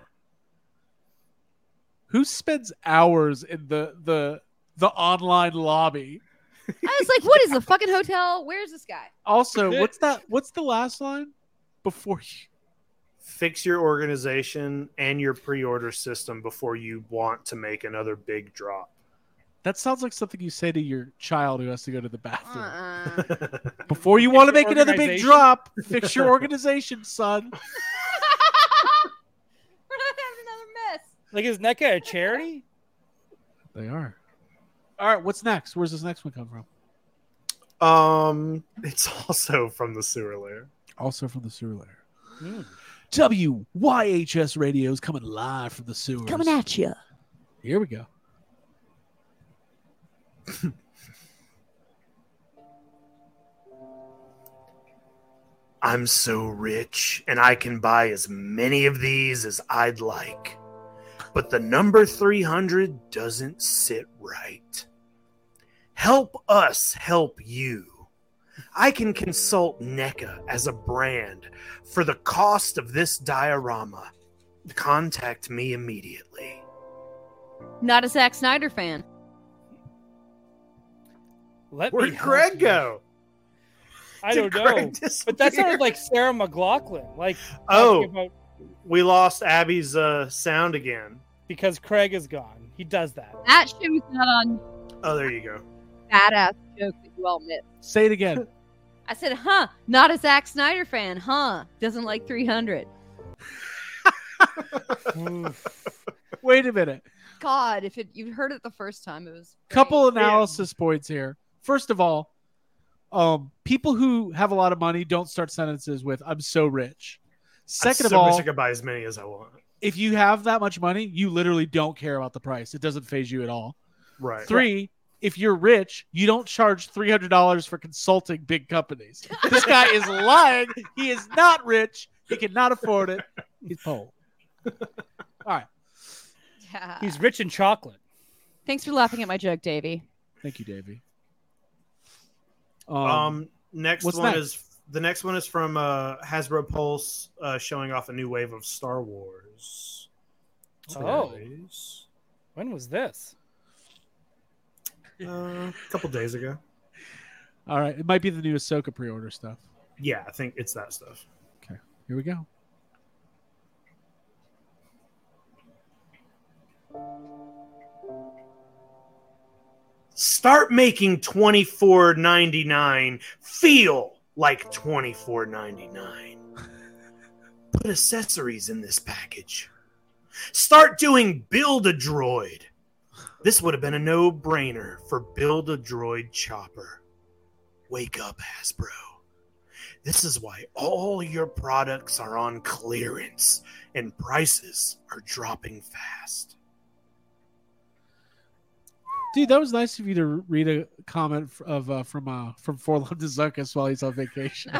who spends hours in the online lobby? I was like, what is the fucking hotel? Where's this guy? Also, what's the last line before you? Fix your organization and your pre-order system before you want to make another big drop. That sounds like something you say to your child who has to go to the bathroom. Uh-uh. Before you want to Fix make your another big organization? drop, fix your organization, son. We're not having another mess. Like, is NECA a charity? They are. All right, what's next? Where's this next one come from? It's also from the sewer layer. Also from the sewer layer. Hmm. WYHS Radio is coming live from the sewers. Coming at you. Here we go. I'm so rich and I can buy as many of these as I'd like. But the number 300 doesn't sit right. Help us help you. I can consult NECA as a brand for the cost of this diorama. Contact me immediately. Not a Zack Snyder fan. Let Where'd me Greg help go? I don't know. But that sounded like Sarah McLaughlin. Like, Oh. talking about We lost Abby's sound again. because Craig is gone. He does that. That shit was not on Oh, there you go. badass joke that you all missed. Say it again. I said, huh, not a Zack Snyder fan, huh? Doesn't like 300. Wait a minute. God, if you heard it the first time, it was great. Couple analysis points here. First of all, people who have a lot of money don't start sentences with "I'm so rich." Second of I wish all, I could buy as many as I want. if you have that much money, you literally don't care about the price. It doesn't phase you at all. Right. 3, if you're rich, you don't charge $300 for consulting big companies. This guy is lying. He is not rich. He cannot afford it. He's poor. All right. Yeah. He's rich in chocolate. Thanks for laughing at my joke, Davey. Thank you, Davey. Next what's one next? is the next one is from Hasbro Pulse, showing off a new wave of Star Wars. Oh. toys. When was this? A couple days ago. All right. It might be the new Ahsoka pre-order stuff. Yeah, I think it's that stuff. Okay. Here we go. Start making $24.99 feel like $24.99. Put accessories in this package. Start doing Build-A-Droid. This would have been a no-brainer for Build-A-Droid Chopper. Wake up, Hasbro. This is why all your products are on clearance and prices are dropping fast. Dude, that was nice of you to read a comment from Forlom DeZuckus while he's on vacation.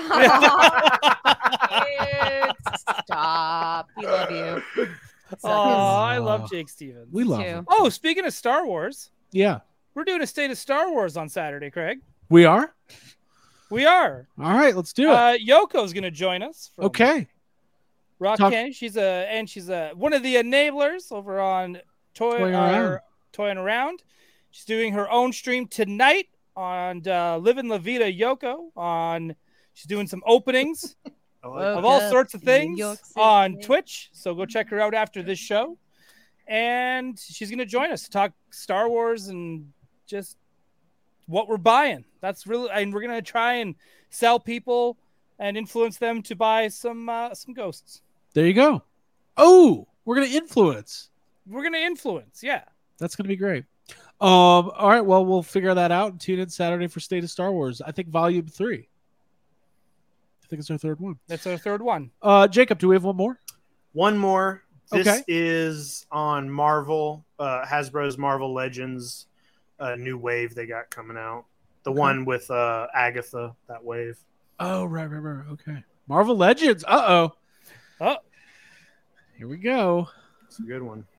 Dude, stop. We love you. Oh, I love Jake Stevens. We love too. him. Oh, speaking of Star Wars, Yeah. we're doing a state of Star Wars on Saturday, Craig. We are? We are. All right, let's do it. Yoko's going to join us. From Okay. Rock Talk- Candy. She's one of the enablers over on Toy Around. Toy and Around. She's doing her own stream tonight on Livin' La Vida Yoko. She's doing some openings of all sorts of things on Twitch. So go check her out after this show. And she's going to join us to talk Star Wars and just what we're buying. That's really, and we're going to try and sell people and influence them to buy some ghosts. There you go. Oh, we're going to influence. We're going to influence. Yeah. That's going to be great. All right, well, we'll figure that out and tune in Saturday for State of Star Wars. I think Volume 3. I think it's our third one. That's our third one. Jacob, do we have one more? One more. This Okay. is on Marvel, Hasbro's Marvel Legends, new wave they got coming out. The one with Agatha, that wave. Oh, right. Okay. Marvel Legends. Uh-oh. Oh, Here we go. It's a good one.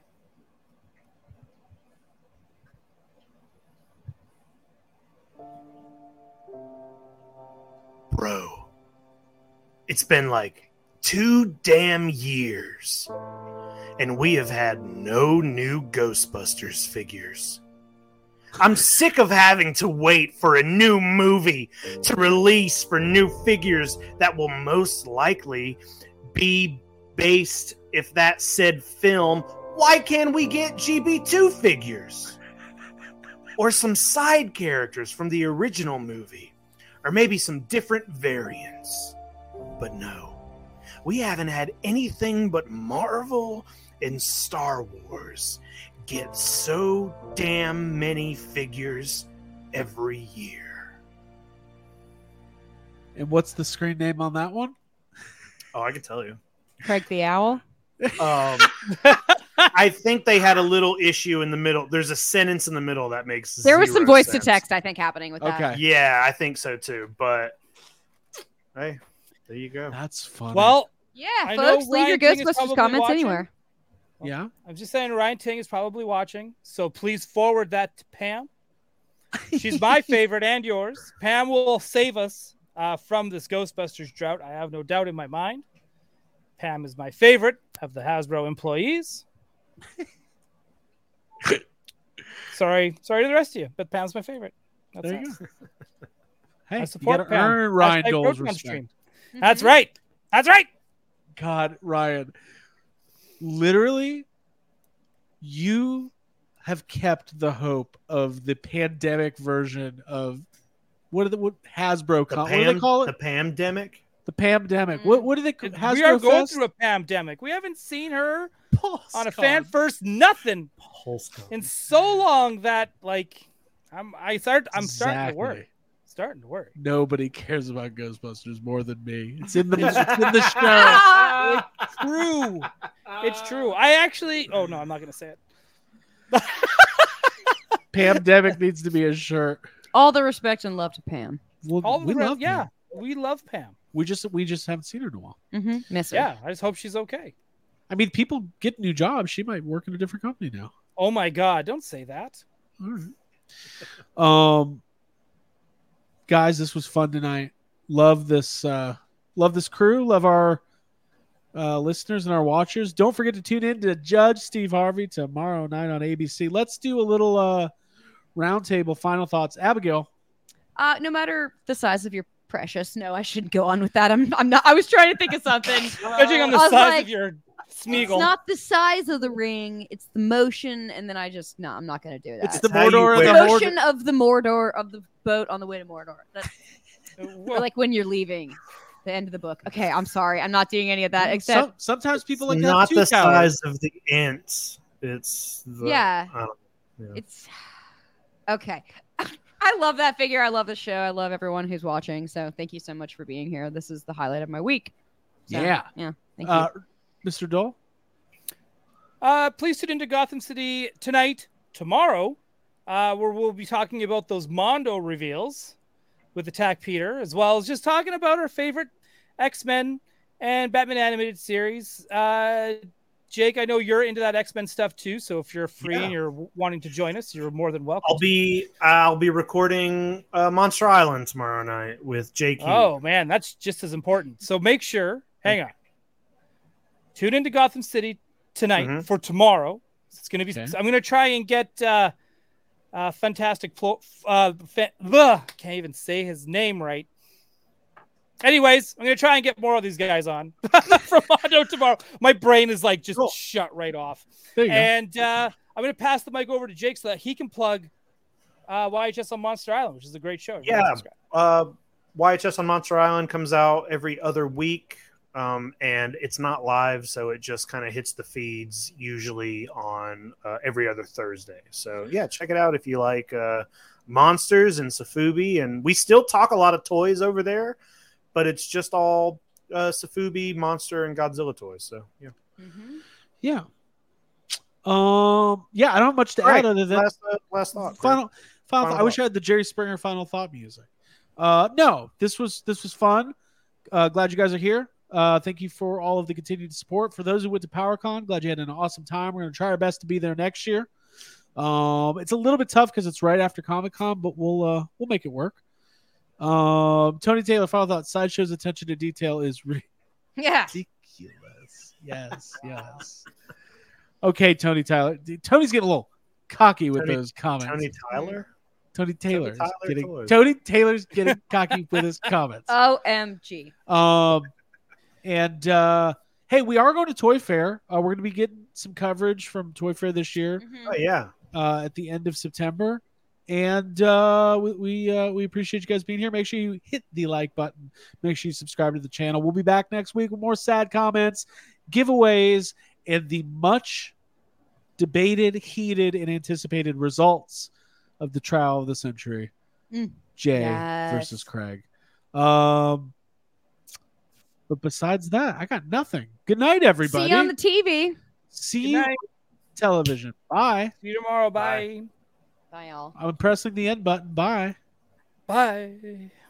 Bro, it's been like 2 damn years, and we have had no new Ghostbusters figures. I'm sick of having to wait for a new movie to release for new figures that will most likely be based, if that said film, why can't we get GB2 figures? Or some side characters from the original movie. Or maybe some different variants. But no, we haven't had anything but Marvel and Star Wars get so damn many figures every year. And what's the screen name on that one? Oh, I can tell you. Craig the Owl. I think they had a little issue in the middle. There's a sentence in the middle that makes There was some zero voice sense. to text, I think, happening with that. Okay. Yeah, I think so too. But hey, there you go. That's funny. well, Yeah, I know folks, leave your Ryan Ting is Ghostbusters probably comments watching. anywhere. yeah. I'm just saying Ryan Ting is probably watching. So please forward that to Pam. She's my favorite and yours. Pam will save us from this Ghostbusters drought. I have no doubt in my mind. Pam is my favorite of the Hasbro employees. Sorry to the rest of you, but Pam's my favorite. That's There you nice. Hey, I you support gotta Pam. earn Ryan Hashtag Dole's Proton respect. Stream. Mhm. That's right. That's right. God, Ryan, literally, you have kept the hope of the pandemic version of what Hasbro The what do they call it? The Pamdemic. The Pamdemic. Mm. What do they call Hasbro We are going Fest? through a pandemic. We haven't seen her Pulse on a Con. fan first nothing Pulsecon. in so long that like I'm starting to Exactly. worry. Starting to worry. Nobody cares about Ghostbusters more than me. It's in the show. It's true. It's true. I actually. Oh no, I'm not gonna say it. Pamdemic needs to be a shirt. All the respect and love to Pam. Well, All we the rest, love yeah, Pam. we love Pam. We just haven't seen her in a while. Miss her. Yeah, I just hope she's okay. I mean, people get new jobs. She might work in a different company now. Oh my God, don't say that. All right. Guys, this was fun tonight. Love this crew. Love our listeners and our watchers. Don't forget to tune in to Judge Steve Harvey tomorrow night on ABC. Let's do a little roundtable final thoughts. Abigail. No matter the size of your precious, no, I shouldn't go on with that. I'm not. I was trying to think of something. Judging on the I was size like, of your It's Smeagol. not the size of the ring; it's the motion. And then I'm not going to do that. It's the how you Mordor wish. and the the motion Mordor. of the Mordor of the boat on the way to Mordor. That's or like when you're leaving the end of the book. Okay, I'm sorry. I'm not doing any of that. Except Sometimes people like to have Not two the towers. size of the ants. It's the, Yeah. yeah. it's okay. I love that figure. I love the show. I love everyone who's watching. So thank you so much for being here. This is the highlight of my week. So, Yeah. Thank you. Mr. Dole. Please tune into Gotham City tonight, tomorrow, where we'll be talking about those Mondo reveals with Attack Peter, as well as just talking about our favorite X-Men and Batman animated series. Jake, I know you're into that X-Men stuff too, so if you're free and you're wanting to join us, you're more than welcome. I'll be recording Monster Island tomorrow night with Jake. Oh man, that's just as important. So make sure, hang on, tune into Gotham City tonight for tomorrow. It's going to be. Okay. I'm going to try and get Fantastic. Can't even say his name right. Anyways, I'm going to try and get more of these guys on from Mondo tomorrow. My brain is like just shut right off. There you go. And I'm going to pass the mic over to Jake so that he can plug YHS on Monster Island, which is a great show. Yeah. YHS on Monster Island comes out every other week, and it's not live, so it just kind of hits the feeds usually on every other Thursday. So yeah, check it out if you like monsters and Safubi, and we still talk a lot of toys over there, but it's just all Safubi, monster, and Godzilla toys. So yeah. Yeah. I don't have much to add other than last thought. final Final thought. I wish I had the Jerry Springer final thought music. No, this was fun. Glad you guys are here. Thank you for all of the continued support. For those who went to PowerCon, glad you had an awesome time. We're going to try our best to be there next year. It's a little bit tough because it's right after Comic-Con, but we'll make it work. Tony Taylor, final thought. Sideshow's attention to detail is Yeah. ridiculous. Yes. Okay, Tony Tyler. Tony's getting a little cocky with those comments. Tony Taylor. Tony Taylor's getting cocky with his comments. OMG. Hey, we are going to Toy Fair. We're going to be getting some coverage from Toy Fair this year. Oh yeah. At the end of September. And we appreciate you guys being here. Make sure you hit the like button. Make sure you subscribe to the channel. We'll be back next week with more sad comments, giveaways, and the much debated, heated, and anticipated results of the trial of the century. Jay versus Craig. But besides that, I got nothing. Good night, everybody. See you on the TV. See you on television. Bye. See you tomorrow. Bye. Bye, y'all. I'm pressing the end button. Bye. Bye.